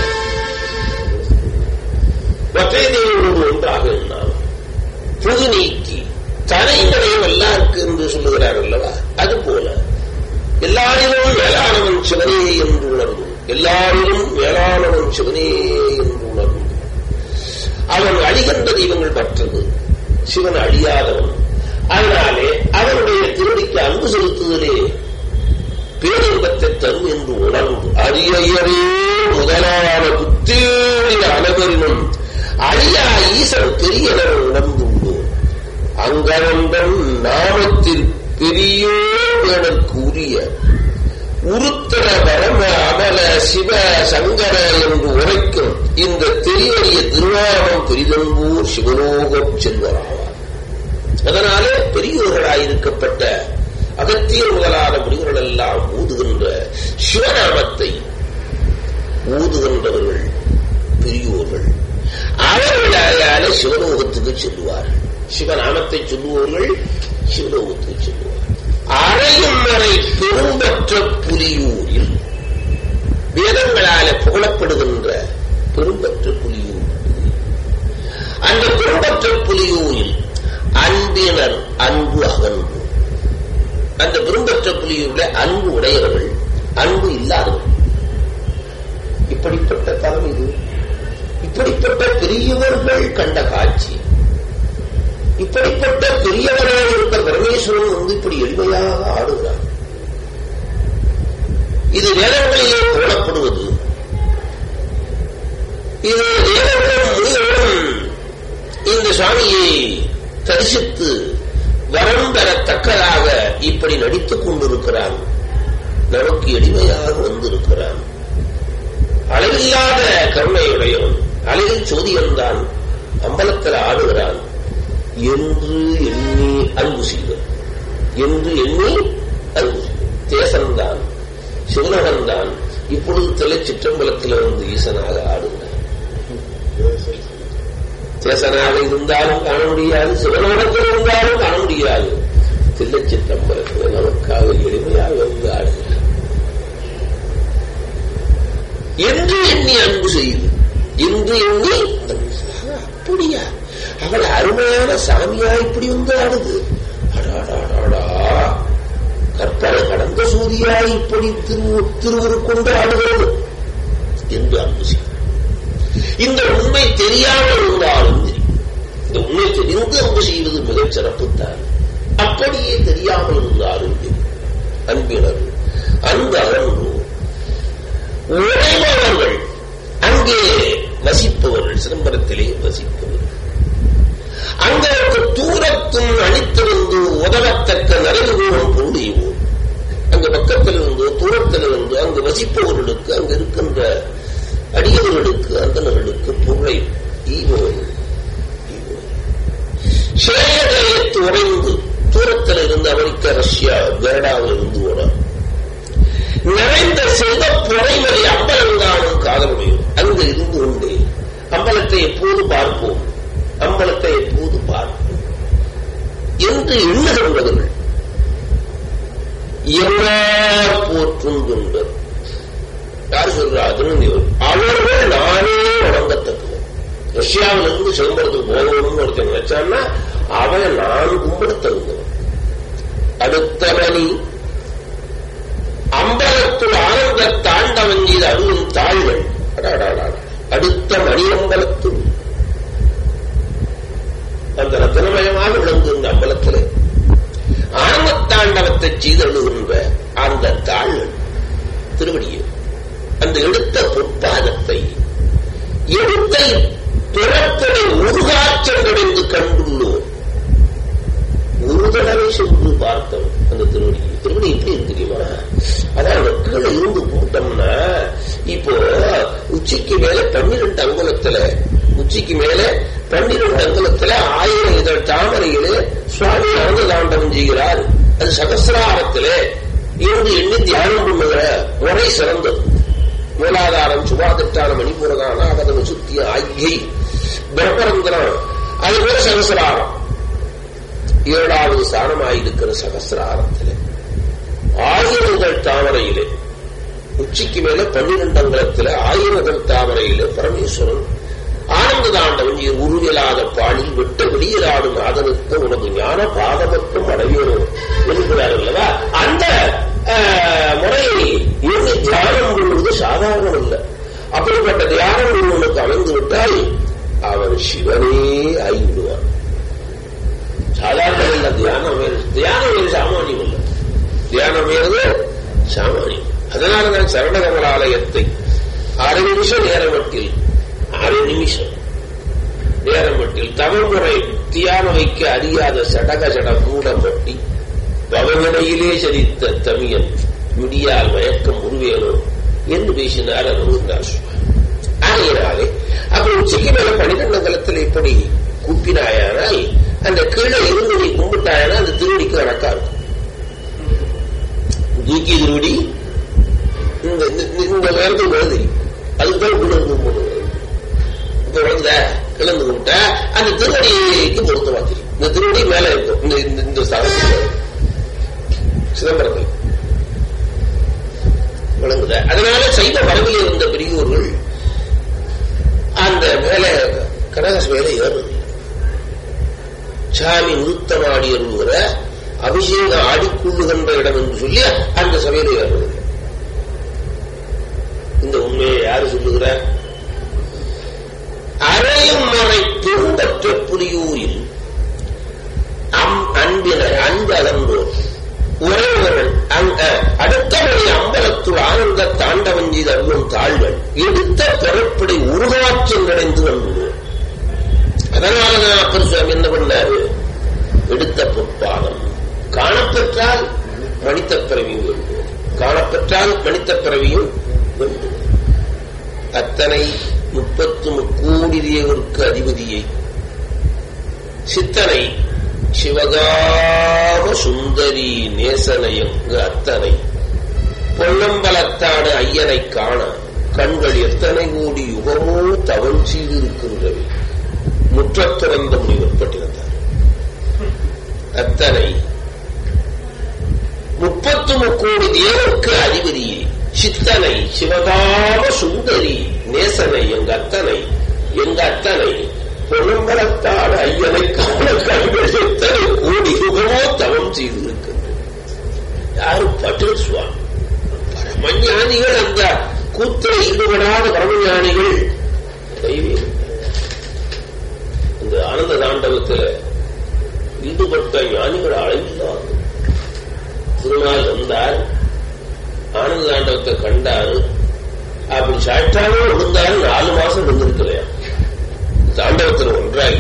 S1: மற்ற தெய்வங்களோடு ஒன்றாக எண்ணால் புது நீக்கி தனைவரையும் எல்லாருக்கு என்று சொல்லுகிறார் அல்லவா, அதுபோல எல்லாரிலும் மேலானவன் சிவனே என்று உணர்வும், எல்லாரிலும் மேலானவன் சிவனே என்று உணர்வும். அவன் அழிகின்ற தெய்வங்கள் மற்றது, சிவன் அழியாதவன். அதனாலே அவனுடைய திருவடிக்கு அன்பு செலுத்துதலே பேரின்பத்தை தரும் என்று உணர்ந்து அரியரே முதலான புத்தேறிய அனைவரிலும் அழியா ஈசன் பெரியன உணர்ந்துள்ளோ அங்கவந்தன் நாமத்தில் பெரியோர் கூறிய உருத்தர பரம அமல சிவ சங்கர என்று உரைக்கும் இந்த தெரியறிய திருவாரணம் பெரிதன்பூர் சிவலோகம் செல்வராவார். அதனாலே பெரியோர்களாயிருக்கப்பட்ட அகத்தியர் முதலான முனிவர்கள் எல்லாம் ஊதுகின்ற சிவநாமத்தை ஊதுகின்றவர்கள் பெரியோர்கள். அவர்களால சிவலோகத்துக்கு செல்லுவார்கள். சிவநாமத்தை சொல்லுவோர்கள் சிவலோகத்துக்கு செல்லுவார்கள். அறையும் வரை பெரும்பற்ற புலியூரில் வேதங்களால புகழப்படுகின்ற பெரும்பற்ற புலியூர், அந்த பெரும்பற்ற புலியூரில் அன்பினர் அன்பு அகன்று. அந்த பெரும்பற்ற புலியூரில் அன்பு உடையவர்கள் அன்பு இல்லாதவர்கள். இப்படிப்பட்ட தலம் இது. இப்படிப்பட்ட பெரியவர்கள் கண்ட காட்சி, இப்படிப்பட்ட பெரியவராக இருக்க பரமேஸ்வரன் வந்து இப்படி எளிமையாக ஆடுகிறார். இது வேதங்களிலே போடப்படுவது. இது வேதங்களும் முனிகளும் இந்த சுவாமியை தரிசித்து வரம் பெறத்தக்கதாக இப்படி நடித்துக் கொண்டிருக்கிறான். நமக்கு எளிமையாக வந்திருக்கிறான். அளவில்லாத கருணையுடையவன், அழகில் சோதியன்தான், அம்பலத்தில் ஆடுகிறான் என்று எண்ணி அன்பு செய்வது. என்று எண்ணி அன்பு தேசன்தான், சிவனகன்தான் இப்பொழுது தலை சிற்றம்பலத்தில் வந்து ஈசனாக ஆடுகிறான். தேசனாக இருந்தாலும் காண முடியாது, சிவனகத்தில் இருந்தாலும் காண முடியாது. தில்லை சிற்றம்பலத்தில் நமக்காக எளிமையாக வந்து ஆடுகிறான் என்று எண்ணி அன்பு செய்து. என்று எண்ணி அப்படியா அவள் அருமையான சாமியா இப்படி வந்து ஆடுது. அடாடாடாடா கற்பனை கடந்த சூரியா இப்படி திரு திருவுருக்கொண்டு ஆடுகிறது என்று அன்பு செய்து. இந்த உண்மை தெரியாமல் இருந்தாலும் இந்த உண்மை தெரிந்து அன்பு செய்வது மிகச் சிறப்புத்தான். அப்படியே தெரியாமல் இருந்தாலும் அன்பினர் அன்பு அகன்று உழைப்பவர்கள் அங்கே வசிப்பவர்கள், சிதம்பரத்திலே வசிப்பவர்கள், அங்களுக்கு தூரத்தும் அணித்திருந்து உதவத்தக்க நிறைவுகளும் பொருளையும் அங்கு பக்கத்திலிருந்து தூரத்திலிருந்து அங்கு வசிப்பவர்களுக்கு, அங்கு இருக்கின்ற அடியவர்களுக்கு, அந்தனர்களுக்கு பொருளை ஈவோர்கள். சேயதையத்து உறைந்து தூரத்தில் இருந்து அமெரிக்கா, ரஷ்யா, கனடாவில் இருந்து ஓட நிறைந்த செல்வ புறைமறை அம்பலங்கானும் காதலுடையும் அங்கு இருந்து கொண்டே அம்பலத்தை எப்போது பார்ப்போம், அம்பலத்தை எப்போது பார்ப்போம். என்று எண்ணுகின்றவர்கள் என்ன போற்றும் துன்பர். யார் சொல்றா? திருநந்தியூர். அவர்கள் நானே வணங்கத்தக்கவன். ரஷ்யாவிலிருந்து சிதம்பரத்துக்கு போகணும்னு ஒருத்தன் நினைச்சான்னா அவன் நான் கும்பிட தகுந்தவன். அடுத்தவனி அம்பலத்துள் ஆனந்த தாண்டவன் செய்த அருளும் தாழ்வன். அடுத்த மணியம்பலத்துள் அந்த ரத்தனமயமாக விளங்குகின்ற அம்பலத்திலே ஆனந்த தாண்டவத்தை செய்தழுகின்ற அந்த தாழ்வன் திருவடியை, அந்த எடுத்த பொற்பாதத்தை எடுத்த பிறத்தனை உருகாற்றடைந்து கண்டுள்ளோம். ஒரு தடவை சென்று பார்த்தோம் அந்த திருவடி. திருவடி எப்படி இருக்கு தெரியுமா? அதாவது கீழே இருந்து போட்டோம்னா இப்போ உச்சிக்கு மேல பன்னிரண்டு அங்குலத்துல உச்சிக்கு மேல பன்னிரண்டு அங்குலத்துல ஆயிரம் இதழ் தாமரையிலே சுவாமி ஆனந்த தாண்டவம் செய்கிறார். அது சகசிராரத்திலே இருந்து எண்ணி தியானம் பண்ணுகிற முறை சிறந்தது. மூலாதாரம் சுபாதிட்டான மணிபூரதான அவதவ சுத்திய ஆகியை பிரம்மரந்திரம், அது போல சகசிராரம் ஏழாவது ஸ்தானமாயிருக்கிற சகசிராரத்திலே ஆயிரங்கள் தாமரையிலே உச்சிக்கு மேல பன்னிரண்டு அங்கலத்திலே ஆயிரங்கள் தாமரையிலே பரமேஸ்வரன் ஆனந்த தாண்டவன் உருவிலாத பாலில் விட்ட வெளியிலாடும் ஆதரத்த உனது ஞான பாதமற்றும் அடையோம் என்கிறார்களா? அந்த முறையை இருந்து தியானம் பண்ணுவது சாதாரணம் இல்லை. அப்படிப்பட்ட தியானம் ஒருவனுக்கு அமைந்து விட்டால் அவன் சிவனே ஆகிவிடுவான். சாதாரணம் இல்லை. தியானம் வேறு தியானம் வேறு சாமானியம் இல்லை. தியானம் வேறு சாமானியம். அதனால நான் சரணகமலாலயத்தை அரை நிமிஷம் நேரமட்டில் அரை நிமிஷம் நேரமட்டில் தமிழ்முறை தியானம் வைக்க அறியாத சடக சட மூடம் பட்டி பவனிடையிலே சரித்த தமியன் முடியால் மயக்கம் உருவேனோ என்று பேசினார் அனுபவித்தார். ஆகையினாலே அப்படி உச்சிக்கு மேல பன்னிரண்டு காலத்தில் இப்படி கூப்பினாயானால் அந்த கீழே இருந்து நீ கும்பிட்டாயனா அந்த திருவடிக்கு வணக்கா இருக்கும். தூக்கி திருவடி இந்த நேரத்துக்கு வருது, அதுக்குதான் கூட கும்பிடுவது. இப்ப வளர்ந்த கிளந்து கும்பிட்டா அந்த திருவடிக்கு பொருத்தமா தெரியும். இந்த திருவடி மேல இருக்கும். இந்த இந்த ஸ்தலத்தில் சிதம்பரத்தில் விளங்குத. அதனால சைவ மரபில் இருந்த பெரியோர்கள் அந்த மேல கடகஸ் மேல ஏறுது. சாமி நிறுத்தமாடி அருள்கிற அபிஷேகம் ஆடிக்கொள்ளுகின்ற இடம் என்று சொல்லி அந்த சபையில ஏறுவது. இந்த உண்மையை யாரு சொல்லுகிற? அறையும் மறை பெரும்பற்ற புலியூரில் அன்பினர் அன்பு அகன்றோர் உறவுகள் அடுத்தவரை அம்பலத்துள் ஆனந்த தாண்டவன் செய்த அருளும் தாழ்வன் எடுத்த பிறப்படை உருவாற்றம் அடைந்து வந்துள்ளோம். அதனாலதான் அப்பர் சுவாமி என்ன பண்ணாரு? எடுத்த பொற்பாதம் காணப்பெற்றால் மனித பிறவியும் வேண்டும், காணப்பெற்றால் மனித பிறவியும் வேண்டும். அத்தனை முப்பத்து முக்கோடி தேவருக்கு அதிபதியை சித்தனை சிவகாம சுந்தரி நேசனையங்கு அத்தனை பொன்னம்பலத்தாடு ஐயனை காண கண்கள் எத்தனை கோடி யுகமோ தவம் செய்திருக்கின்றவை முற்றத்துறந்த முனிவர் பட்டிருந்தார். அத்தனை முப்பத்து முக்கோடி தேவருக்கு அதிபதியை சித்தனை சிவகாம சுந்தரி நேசனை எங்க அத்தனை எங்க அத்தனை பொன்னம்பலத்தாடு ஐயனை காண கண்கள் எத்தனை கோடி யுகமோ தவம் செய்திருக்கின்றன. யாரு? பட்டேல் சுவாமி. பரமஞானிகள். அந்த கூத்தில் ஈடுபடாத பரமஞானிகள் இந்த ஆனந்த தாண்டவத்தில் ஈடுபட்ட ஞானிகள் அழைந்தார். திருநாள் வந்தார், ஆனந்த தாண்டவத்தை கண்டாரு, அப்படி சாட்டாவே விழுந்தாரு. நாலு மாசம் விழுந்திருக்கலையா தாண்டவத்தில் ஒன்றாகி.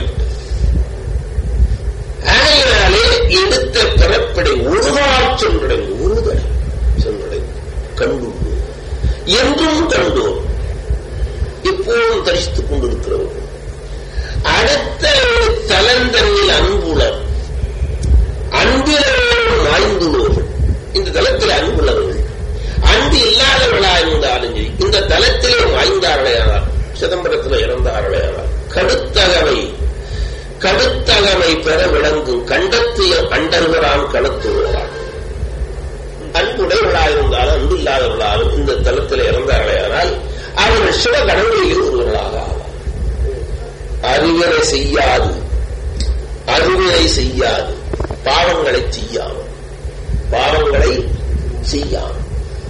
S1: ஆகையினாலே எடுத்த பிறப்படை ஒருவார் சென்றடைந்து ஒருதடை சென்றடைந்து கண்டுள்ளோம் என்றும் கண்டோம். இப்போதும் தரிசித்துக் கொண்டிருக்கிறவர்கள் அடுத்த தலந்தனில் அன்புலர் அன்பிலர்கள் வாய்ந்துள்ளவர்கள். இந்த தலத்தில் அன்புள்ளவர்கள் அன்பு இல்லாதவர்களாக இருந்தாலும் சரி இந்த தலத்திலே வாய்ந்தார்களேயானால் சிதம்பரத்தில் இறந்தார்களேயானால் கடுத்தகவை கடுத்தகமை பெற விளங்கும் கண்டத்திய கண்டல்கிறான் களத்துகிறான். அன்புடையவர்களாயிருந்தாலும் அன்பு இல்லாதவர்களாலும் இந்த தலத்தில் இறந்தார்களேயானால் அவர்கள் சில கடவுளிலே ஒருவர்களாக ஆவார். அறிவினை செய்யாது அறிவினை செய்யாது பாவங்களை செய்யாமல் பாவங்களை செய்யாமல்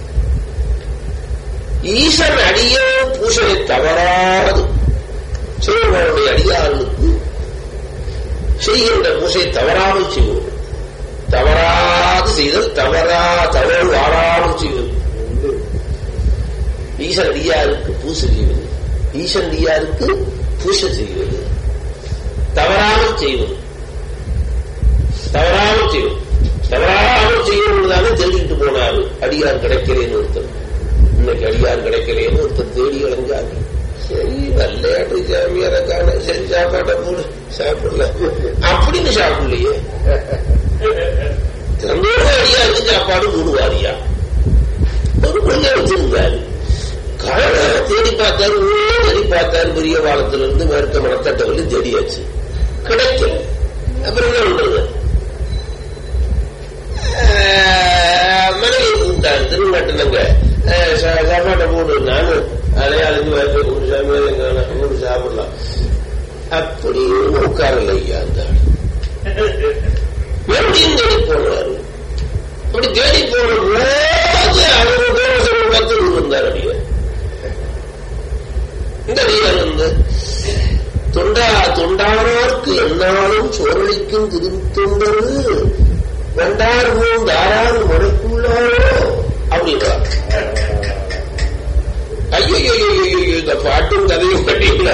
S1: ஈசன் அடிய பூசனை தவறாது செய்வனுடைய அடியார்களுக்கு செய்கின்ற பூசை தவறாமல் செய்வோம். தவறாது செய்தல் தவறா தவறு வாராமல் செய்வது. ஈசன் அடியாருக்கு பூசை செய்வது, ஈசன் அடியாருக்கு பூசை செய்வது, தவறாமல் செய்வது, தவறாமல் செய்வது, தவறாமல் செய்யணும்தானே தெரிஞ்சுட்டு போனாரு. அடியார் கிடைக்கலேன்னு ஒருத்தர், இன்னைக்கு அடியார் கிடைக்கலேன்னு ஒருத்தர் தேடி அலைஞ்சாரு. சரி விளையாட்டு சாமியார காண, சரி சாப்பாட்டை போடு சாப்பிடல அப்படின்னு சாப்பிடலையே. சந்தோஷம் அடியாருக்கு சாப்பாடு மூடுவாரியா ஒரு பிள்ளை வச்சிருந்தாரு. காரண தேடி பார்த்தாரு, தேடி பார்த்தாரு. பெரிய பாலத்துல இருந்து மேற்க மனத்தட்டவர்களு தேடியாச்சு, கிடைக்கல. அப்புறம் என்ன பண்றது? மனைவி கூப்பிட்டாரு, திருநாட்டுனங்க சாப்பாட்டை போடு, நானும் அலையாளுக்கு மேற்க ஒரு சாமியார் போடு சாப்பிடலாம் அப்படின்னு உட்காரல ஐயா. அந்த மறுபடியும் தேடி போனாரு. அப்படி தேடி போன போது அவரு பத்து இருந்தார். அடிய இந்த அடியார் வந்து தொண்டா தொண்டானாருக்கு என்னாலும் சோழலிக்கும் திருத்தொண்டரு ரெண்டாறு மூணு தாராறு முறைக்குள்ளாரோ அப்படின்றார். ஐயோ இந்த பாட்டும் கதையும் கட்டிங்களா?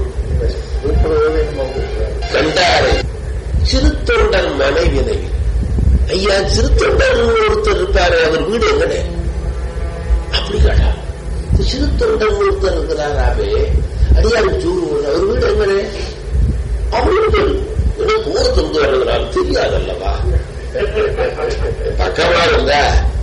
S1: கண்டாரை சிறுத்தொண்டன் மனைவினை. ஐயா சிறுத்தொண்டன் ஒருத்தர் இருப்பாரு, அவர் வீடு எங்கனே அப்படி கேட்டா. சிறுத்தொண்டன் ஒருத்தர் இருக்கிறாராவே அடியாருக்கு சூடு, அவர் வீடு எங்கனே அவருக்கு தூரத்திலிருந்து வருகிறார் தெரியாதல்லவா? பக்கமா இருந்தா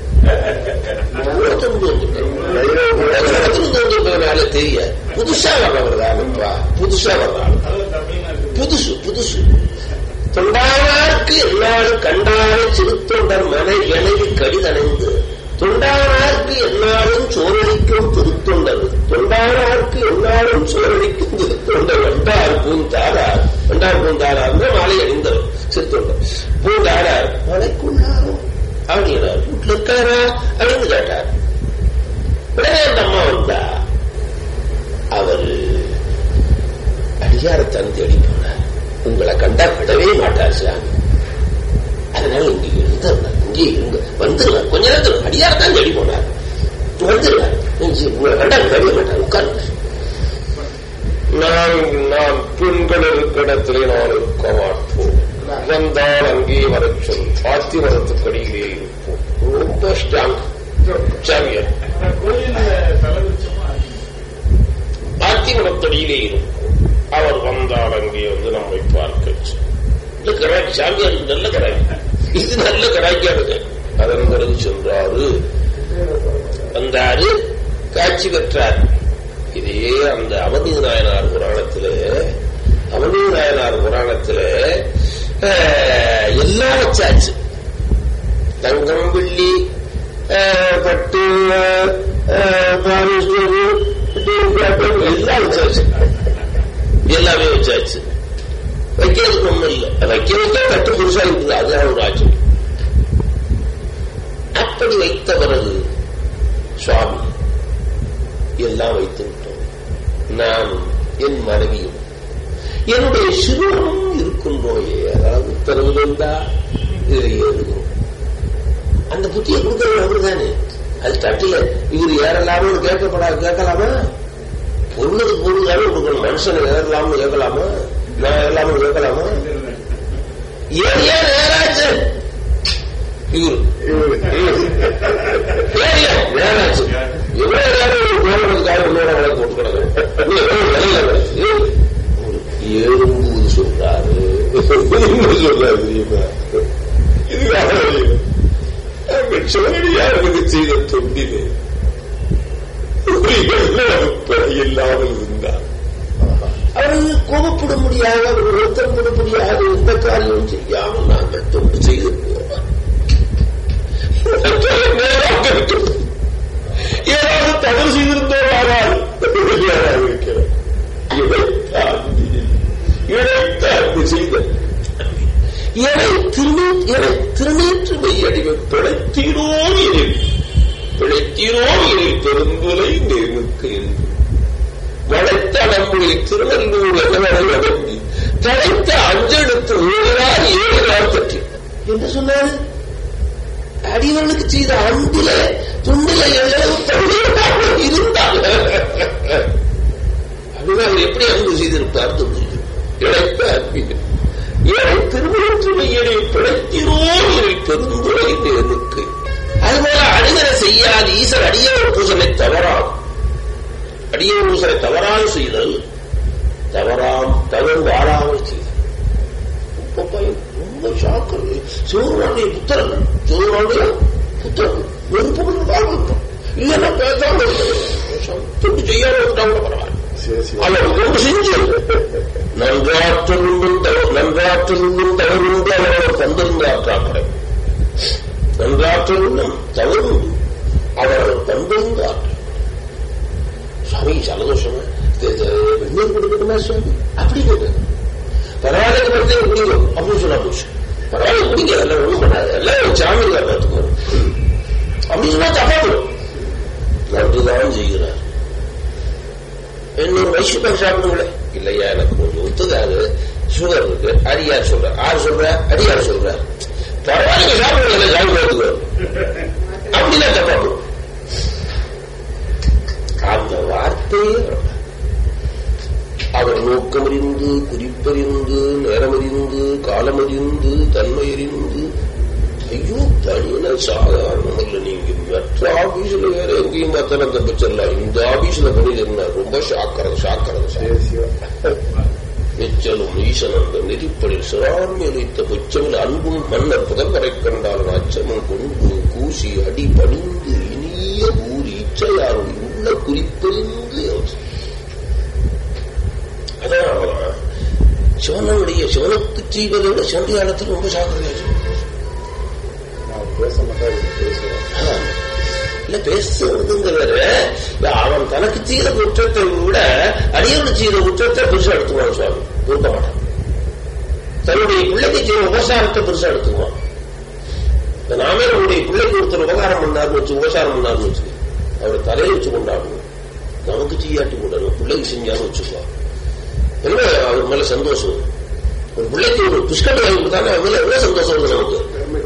S1: தெரிய புதுசா வர்றவர்களா? புதுசா வர்றாங்க, புதுசு புதுசு. தொண்டானாருக்கு என்னாலும் கண்டாலும் சிறுத்தொண்டர் மனை வினைவி கடிதணைந்து தொண்டானாருக்கு என்னாலும் சோழலிக்கும் திருத்தொண்டர் தொண்டானாருக்கு என்னாலும் சோழலிக்கும் திருத்தொண்டர் வண்டார் பூந்தாரார் வண்டார் பூந்தாரார் மாலை அணிந்தவர் சிறுத்தொண்டர் பூந்தாரார் மலைக்குள்ளாரும் அப்படின்னார். வீட்டுல இருக்காரா அப்படின்னு கேட்டார். உடனே அந்த அம்மா வந்தா அவர் அடியாரத்தான் தேடி போனார். உங்களை கண்டா விடவே மாட்டார் சாமி, அதனால இங்க இருந்தார், இங்கே இருங்க வந்துருவார், கொஞ்ச நேரத்தில் அடியாரத்தான் தேடி போனார், வந்துருவார், உங்களை கண்டா விடவே மாட்டார், உட்கார்ந்து. நான் நான் பெண்கள் இருக்கிடத்திலே நான் இருக்க மாட்டோம், வந்தால் அங்கே வர சொல், பாத்தி வரத்துக்கடியிலே இருப்போம். ரொம்ப ஸ்ட்ராங் சாமியார். பாத்தி வரத்தடியிலே இருக்கும், அவர் வந்தால் அங்கே வந்து நம்மை பார்க்க கராக்கி. சாமியார் நல்ல கராக்கி, இது நல்ல கராக்கியா இருக்கு. அதன் பிறகு சென்றாரு, வந்தாரு, காட்சி பெற்றார். இதே அந்த அவநீத நாயனார் புராணத்தில அவநீத நாயனார் புராணத்தில எல்லாம் வச்சாச்சு. தங்கம் வெள்ளி பட்டு எல்லாம் வச்சாச்சு, எல்லாமே வச்சாச்சு. வைக்கிறதுக்கு ஒண்ணும் இல்லை, வைக்க வைக்க கட்டு புதுசா இருக்குது, அதுதான் ஒரு ஆச்சரியம். அப்படி வைத்த பிறகு சுவாமி எல்லாம் வைத்து விட்டோம். நான் என் மனைவியும் என்னுடைய சிறுவனும் இருக்கின்றோயே, அதாவது உத்தரவு இருந்தா இதை எழுதுகிறோம். அந்த புத்தியை கொடுக்கிறது அவருதானே. அது தட்டில இவர் ஏறலாம கேட்கப்படாது, கேட்கலாமா? பொருளுக்கு பொருளாவே கொடுக்கணும். மனுஷனை ஏறலாம்னு கேட்கலாமா? நான் ஏறலாம்னு கேட்கலாமா? ஏன் ஏன் ஏறாச்சு இவரு ஏறாச்சு எவ்வளவு போட்டுக்கிறாங்க. ஏறும்போது சொல்றாரு சொல்றாரு தெரியுமா? இது சிவனடியாருக்கு செய்த தொண்டிலே இல்லாமல் இருந்தார். அவரை கோபப்பட முடியாது, அவர் வருத்தம் பட முடியாது, எந்த காரியமும் செய்யாமல் நாங்கள் தொண்டு செய்து போவார். ஏதாவது தவறு செய்திருந்தோம் ஆனால் இழைத்தார்ந்து செய்த எனை திருநீ எனை திருநீற்று மையடிவை பிழைத்தீரோ எனில் பிழைத்தீரோ எனில் பெருந்துலை நேர்முக்கு என்று வளைத்த அடம்புலி திருநெல்லூர் என அடங்கி தடைத்த அஞ்செடுத்து ஏழார் ஏழார் பற்றி என்ன சொன்னாரு? அடிவர்களுக்கு செய்த அன்பில துண்டில எவ்வளவு தண்ணீர் இருந்தாங்க. அப்படின்னா அவர் எப்படி அன்பு செய்திருப்பார்? இழைத்த அன்பில் ஏழை திருமணத்துமையை பிழைத்திரோ பெருந்துரை நேருக்கு. அதுபோல அடிதரை செய்யாது ஈசர் அடியவர் பூசனை தவறாம். அடியவர் பூசனை தவறால் செய்தல் தவறாம் தவறு வாழாமல் செய்தல். ரொம்ப ஷாக்கு. சிவனுடைய புத்தரன் சிவனுடைய புத்தரன் வெறுப்புகள் வாழ்க்கை இல்லைன்னா பேசாம தொண்டு செய்யாம விட்டாங்க பரவாயில்ல. அவர் தொண்டு செஞ்சு நன்றாற்றல் நன்றாற்றல் தவறுண்டு அவர் தந்திருந்த ஆற்றாக்கரை நன்றாற்றல் தவறு அவர் தந்திருந்த ஆற்றார். சுவாமி சலதோஷம் வெந்நீர் கொடுக்கணுமா சுவாமி? அப்படி கேட்டார். பரவாயில்ல படத்தை குடிக்கும் அப்படின்னு சொன்னா போச்சு. பரவாயில்ல குடிங்க, எல்லாம் ஒண்ணும் பண்ணாது, எல்லாம் சாமி பார்த்துக்கணும் அப்படின்னு சொன்னா தப்பாடும். நன்றுதான் செய்கிறார். இன்னொரு வைஷ்ணவ சாப்பிடுங்களே, இல்லையா எனக்கு கொஞ்சம் ஒத்துக்காது, சுகர் இருக்கு, அடியார் சொல்ற ஆறு சொல்ற அடியார் சொல்ற பரவாயில்ல சாப்பிடுங்க, சாமி பார்த்துக்கணும் அப்படின்னா தப்பாடும். அந்த வார்த்தையே அவர் நோக்கமறிந்து குறிப்பறிந்து நேரமறிந்து காலமறிந்து தன்மையறிந்து ஐயோ தனியான சாதாரணம் இல்ல. நீங்க மற்ற ஆபீஸ்ல வேற எங்கேயும் பார்த்தா தப்பிச்சிடலாம், இந்த ஆபீஸ்ல பண்ணிருந்தா ரொம்ப சாக்கிறது சாக்கிறது எச்சலும் ஈசனந்த நெறிப்படில் சிறார்மையில் வைத்த புச்சமில் அன்பும் மன்னர் புதல்வரை கண்டால் அச்சமும் கொண்டு கூசி அடி பணிந்து இனிய ஊர் இச்சையாரும் உள்ள குறிப்பறிந்து அதனாலதான் சிவனுடைய சிவனுக்கு செய்வதை விட சிவனுடைய காலத்தில் ரொம்ப சாக்கிரதையாச்சு. இல்ல பேசுறதுங்கிறத அவன் தனக்கு செய்த குற்றத்தை விட அடியவனுக்கு செய்த குற்றத்தை பெருசா எடுத்துக்குவான் சுவாமி. கொடுக்க மாட்டான். தன்னுடைய பிள்ளைக்கு செய்த உபசாரத்தை பெருசா எடுத்துக்குவான். நாமே நம்முடைய பிள்ளைக்கு ஒருத்தர் உபகாரம் பண்ணாருன்னு வச்சு உபசாரம் பண்ணாருன்னு வச்சு அவரை தலையை வச்சு கொண்டாடணும். நமக்கு செய்யாட்டி கொண்டாடணும், பிள்ளைக்கு செஞ்சாலும் வச்சுக்குவான். என்ன அவர் மேல சந்தோஷம். ஒரு பிள்ளைக்கு ஒரு பிஸ்கட் வாங்கி கொடுத்தாங்க அவன் மேல எவ்வளவு சந்தோஷம் வருது நமக்கு.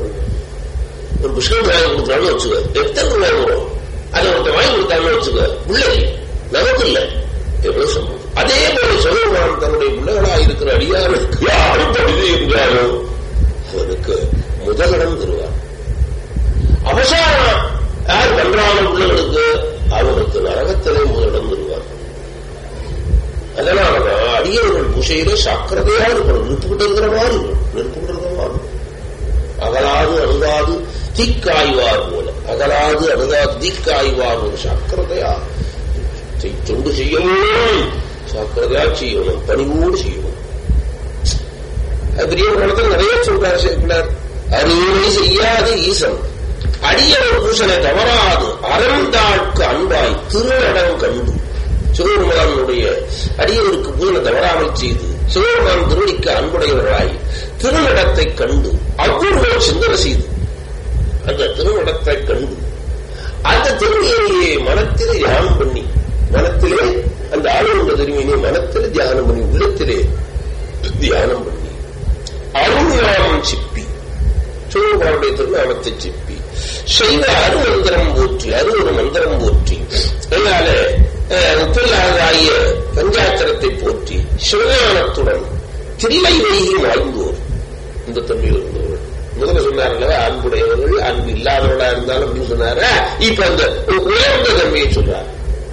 S1: ஒரு பிஸ்கட் வாங்கி கொடுத்தாலும் வச்சுக்க, எத்தனை வாங்குவோம், அதை ஒருத்தர் வாங்கி கொடுத்தாலும் வச்சுக்க, பிள்ளைக்கு நமக்கு இல்லை எவ்வளவு சந்தோஷம். அதே போல சிவபெருமான் தன்னுடைய பிள்ளைகளா இருக்கிற அடியாருக்கு யாரும் படுது என்றாலும் அவருக்கு முதலிடம் தருவார். அவசானம் யார் பண்றான பிள்ளைகளுக்கு அவருக்கு நரகத்திலே முதலிடம் தருவார். அதனாலதான் அடியவர்கள் பூசையிலே சாக்கிரதையா இருக்கணும். நிறுத்துக்கிட்டு இருக்கிற மாதிரி இருக்கணும், நிறுத்துக்கிட்டு இருக்கிற மாதிரி அகலாது அணுகாது தீக்காய்வார் போல, அகலாது அணுகாது தீக்காய்வார் போல சாக்கிரதையா தொண்டு செய்யணும், சாக்கிரதையா செய்யணும், பணிவோடு செய்யணும். பெரிய காலத்தில் நிறைய சொல்றாரு சேர்க்கிறார். அறிவுரை செய்யாது ஈசன் அடியவர் பூசனை தவறாது அறந்தாட்கு அன்பாய் திருநடம் கண்டு சிவபெருமானுடைய அடியவருக்கு பூஜனை தவறாமல் செய்து சிவபெருமான் திருவடிக்கு அன்புடையவர்களாய் திருநடத்தை கண்டு அவ்வளவு சிந்தனை செய்து அந்த திருநடத்தை கண்டு அந்த திருமையை மனத்திலே தியானம் பண்ணி மனத்திலே அந்த ஆளுநர் திருமையினை மனத்திலே தியானம் பண்ணி உள்ளத்திலே தியானம் பண்ணி அருள்நாமம் சிப்பி சிவபெருமானுடைய திருநாமத்தை சிப்பி செய்த அருமந்திரம் போற்றி அருவரு மந்திரம் போற்றி அதனால முப்பில்லாதாகிய பஞ்சாத்திரத்தை போற்றி சிவஞானத்துடன் தில்லை வைகி வாய்ந்தோர் இந்த தம்பியில் இருந்தவர்கள். முதல்ல சொன்னார்கள் அன்புடையவர்கள், அன்பு இல்லாதவர்களா இருந்தாலும் அப்படின்னு சொன்னார. இப்ப அந்த உயர்ந்த தன்மையை சொல்றார்.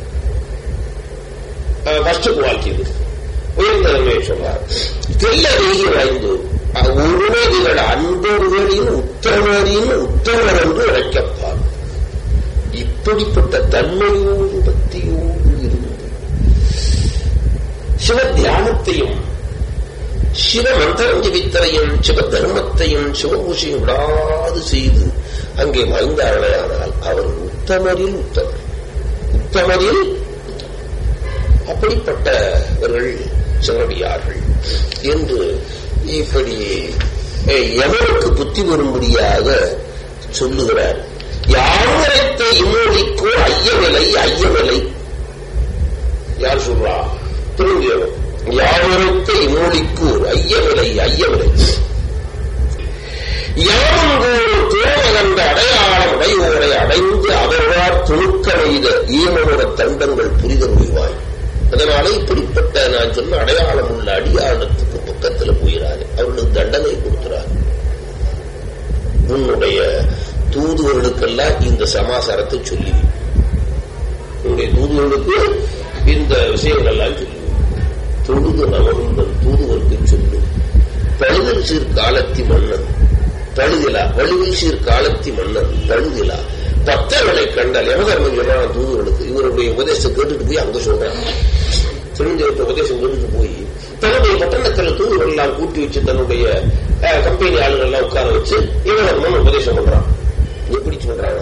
S1: ஃபர்ஸ்ட் குவாலிட்டி உயர்ந்த தன்மையை சொல்றார். தில்லை வைகி வாய்ந்தோர் ஒருவர்கள் அன்பொருவரின் உத்தமரின் உத்தமர் என்று அழைக்கப்பார். இப்படிப்பட்ட தன்மையோடு பக்தியோடு இருந்து சிவ தியானத்தையும் சிவ மந்திரம் ஜபித்தலையும் சிவ தர்மத்தையும் சிவபூஷையும் விடாது செய்து அங்கே மறைந்தார்களேயானால் அவர் உத்தமரில் உத்தமர் உத்தமரில் அப்படிப்பட்டவர்கள் சிவனடியார்கள் என்று இப்படி எவருக்கு புத்தி வரும்படியாக சொல்லுகிறார். யாவரைத்த இம்மொழிக்கோ ஐயவிலை ஐயவிலை யார் சொல்றா? திரும்பியவர். யாவரைத்த இம்மொழிக்கூர் ஐயவிலை ஐயவிலை யாவங்கூர் தோழகன்ற அடையாளம் உடையோரை அடைந்து அவர்களால் துணுக்க வைத ஈமனோட தண்டங்கள் புரிதல் உய்வாய். அதனால இப்படிப்பட்ட நான் சொன்ன அடையாளம் உள்ள அடியாளத்துக்கு பக்கத்தில் போயிறாரு. அவர்களுக்கு தண்டனை கொடுக்கிறார். உன்னுடைய தூதுவர்களுக்கெல்லாம் இந்த சமாசாரத்தை சொல்லி, உன்னுடைய தூதுவர்களுக்கு இந்த விஷயங்கள்லாம் சொல்லி, தொழுது நவருந்தன் தூதுவருக்கு சொல்லும். பழுதல் சீர் காலத்தி மன்னன் பழுதிலா வலுவில் சீர் காலத்தி மன்னன் பழுதிலா பக்தர்களை கண்டால் யமதர்மன் சொல்றான் தூதுவர்களுக்கு. இவருடைய உபதேசம் கேட்டுட்டு போய் அங்க சொல்றான். தெரிஞ்சவற்ற உபதேசம் கேட்டுட்டு போய் தன்னுடைய பட்டணத்தில் தூதுவர்கள் எல்லாம் கூட்டி வச்சு தன்னுடைய கம்பெனி ஆளுகள் எல்லாம் உட்கார வச்சு யமதர்மன் உபதேசம் பண்றான். எப்படி சொல்றாங்க?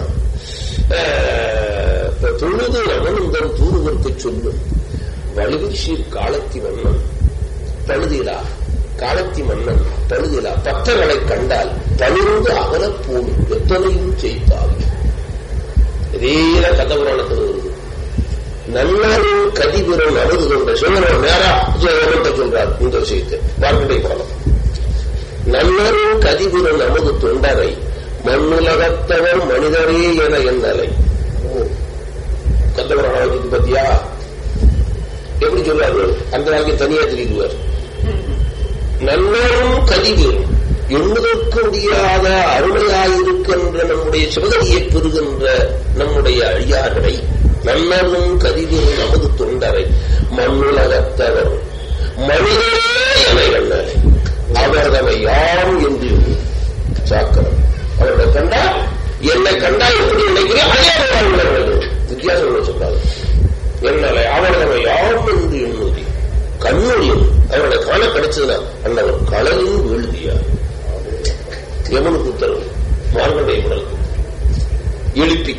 S1: தொழுது நவனுந்தன் தூதுவருக்கு சொல்லும். வலுவில் சீர் காலத்தி மன்னன் பழுதிலா காலத்தி மன்னன் பழுதிலா பக்தர்களை கண்டால் பழுந்து அகலப் போடும் எத்தனையும் செய்தால். இதே கதபுராணத்தில் வருது. நன்னாரும் கதிபுரம் அழுது கொண்ட சிவன் நேரா சொல்றார் இந்த விஷயத்தை. வார்த்தை பாடம். நன்னாரும் கதிபுரம் அமுது தொண்டரை மண்ணுலகத்தவர் மனிதரே என எண்ணலை. கதபுராணத்துக்கு பத்தியா எப்படி சொல்றாரு? அந்த நாளைக்கு தனியா தெரிவிக்குவார். நன்னாரும் கதிபுரம் எண்ணுதற்கு முடியாத அருமையாயிருக்கின்ற நம்முடைய சிவகதியை பெறுகின்ற நம்முடைய அழியார்களை நன்னரும் கதிரும் நமது தொண்டரை மண்ணுலகத்தவர் மனிதரே என எண்ணலை அவர்தமை யாரும் என்று சாக்கரம். அவர்களை கண்டா என்னை கண்டா எப்படி நினைக்கிறேன் அதே வித்தியாசம் சொல்றாங்க. எண்ணலை அவர்தமை யாரும் என்று எண்ணுதி கண்ணொழியும் அவர்களை காண கிடைச்சதுனா அண்ணவர் கடலில் வீழ்தியார். எவனுக்கு உத்தரவு? மார்கடைய குடலுக்கு எழுப்பி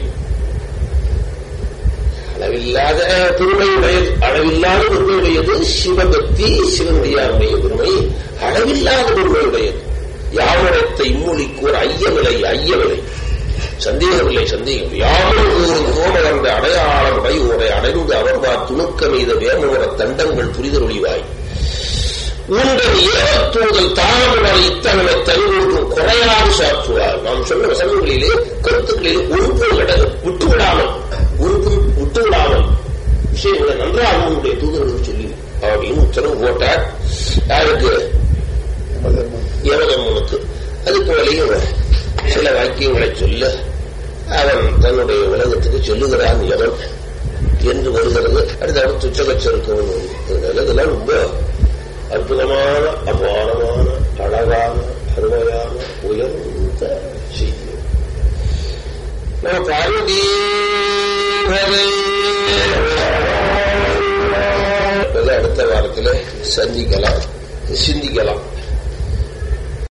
S1: அளவில்லாத பெருமையுடையது. அளவில்லாத பெருமையுடையது சிவபக்தி. சிவனுடையாருடைய பெருமை அளவில்லாத பெருமையுடையது. யாவரத்தை இம்மொழிக்கூர் ஐயவிலை ஐயவிலை சந்தேகமில்லை சந்தேகம். யாரும் ஒரு கோமகந்த அடையாளம் உடையோரை அடைந்து அவர்பார் துணுக்க மீத வேமோட தண்டங்கள் புரிதல் ஒளிவாய். உங்கள் ஏவத்தூதல் தானமுறை இத்தகனை தருவது குறையாது சாற்றுவார். நாம் சொன்ன வசனங்களிலே கருத்துக்களிலே ஒன்று விட்டுவிடாமல் ஒன்று விட்டுவிடாமல் விஷயங்களை நன்றாக உங்களுடைய தூதர்களுக்கு சொல்லி அப்படின்னு உத்தரவு போட்டார். யாருக்கு? யமதர்மனுக்கு. அதுக்கு மேலேயும் சில வாக்கியங்களை சொல்ல அவன் தன்னுடைய உலகத்துக்கு சொல்லுகிறான் எவன் என்று வருகிறது. அடுத்த அவன் துச்சகச்சருக்கவன். இதெல்லாம் ரொம்ப அற்புதமான அபாரமான அழகான அருமையான உயர்ந்த செய்தி. நம்ம பார்வதி அடுத்த வாரத்தில் சந்திக்கலாம் சிந்திக்கலாம்.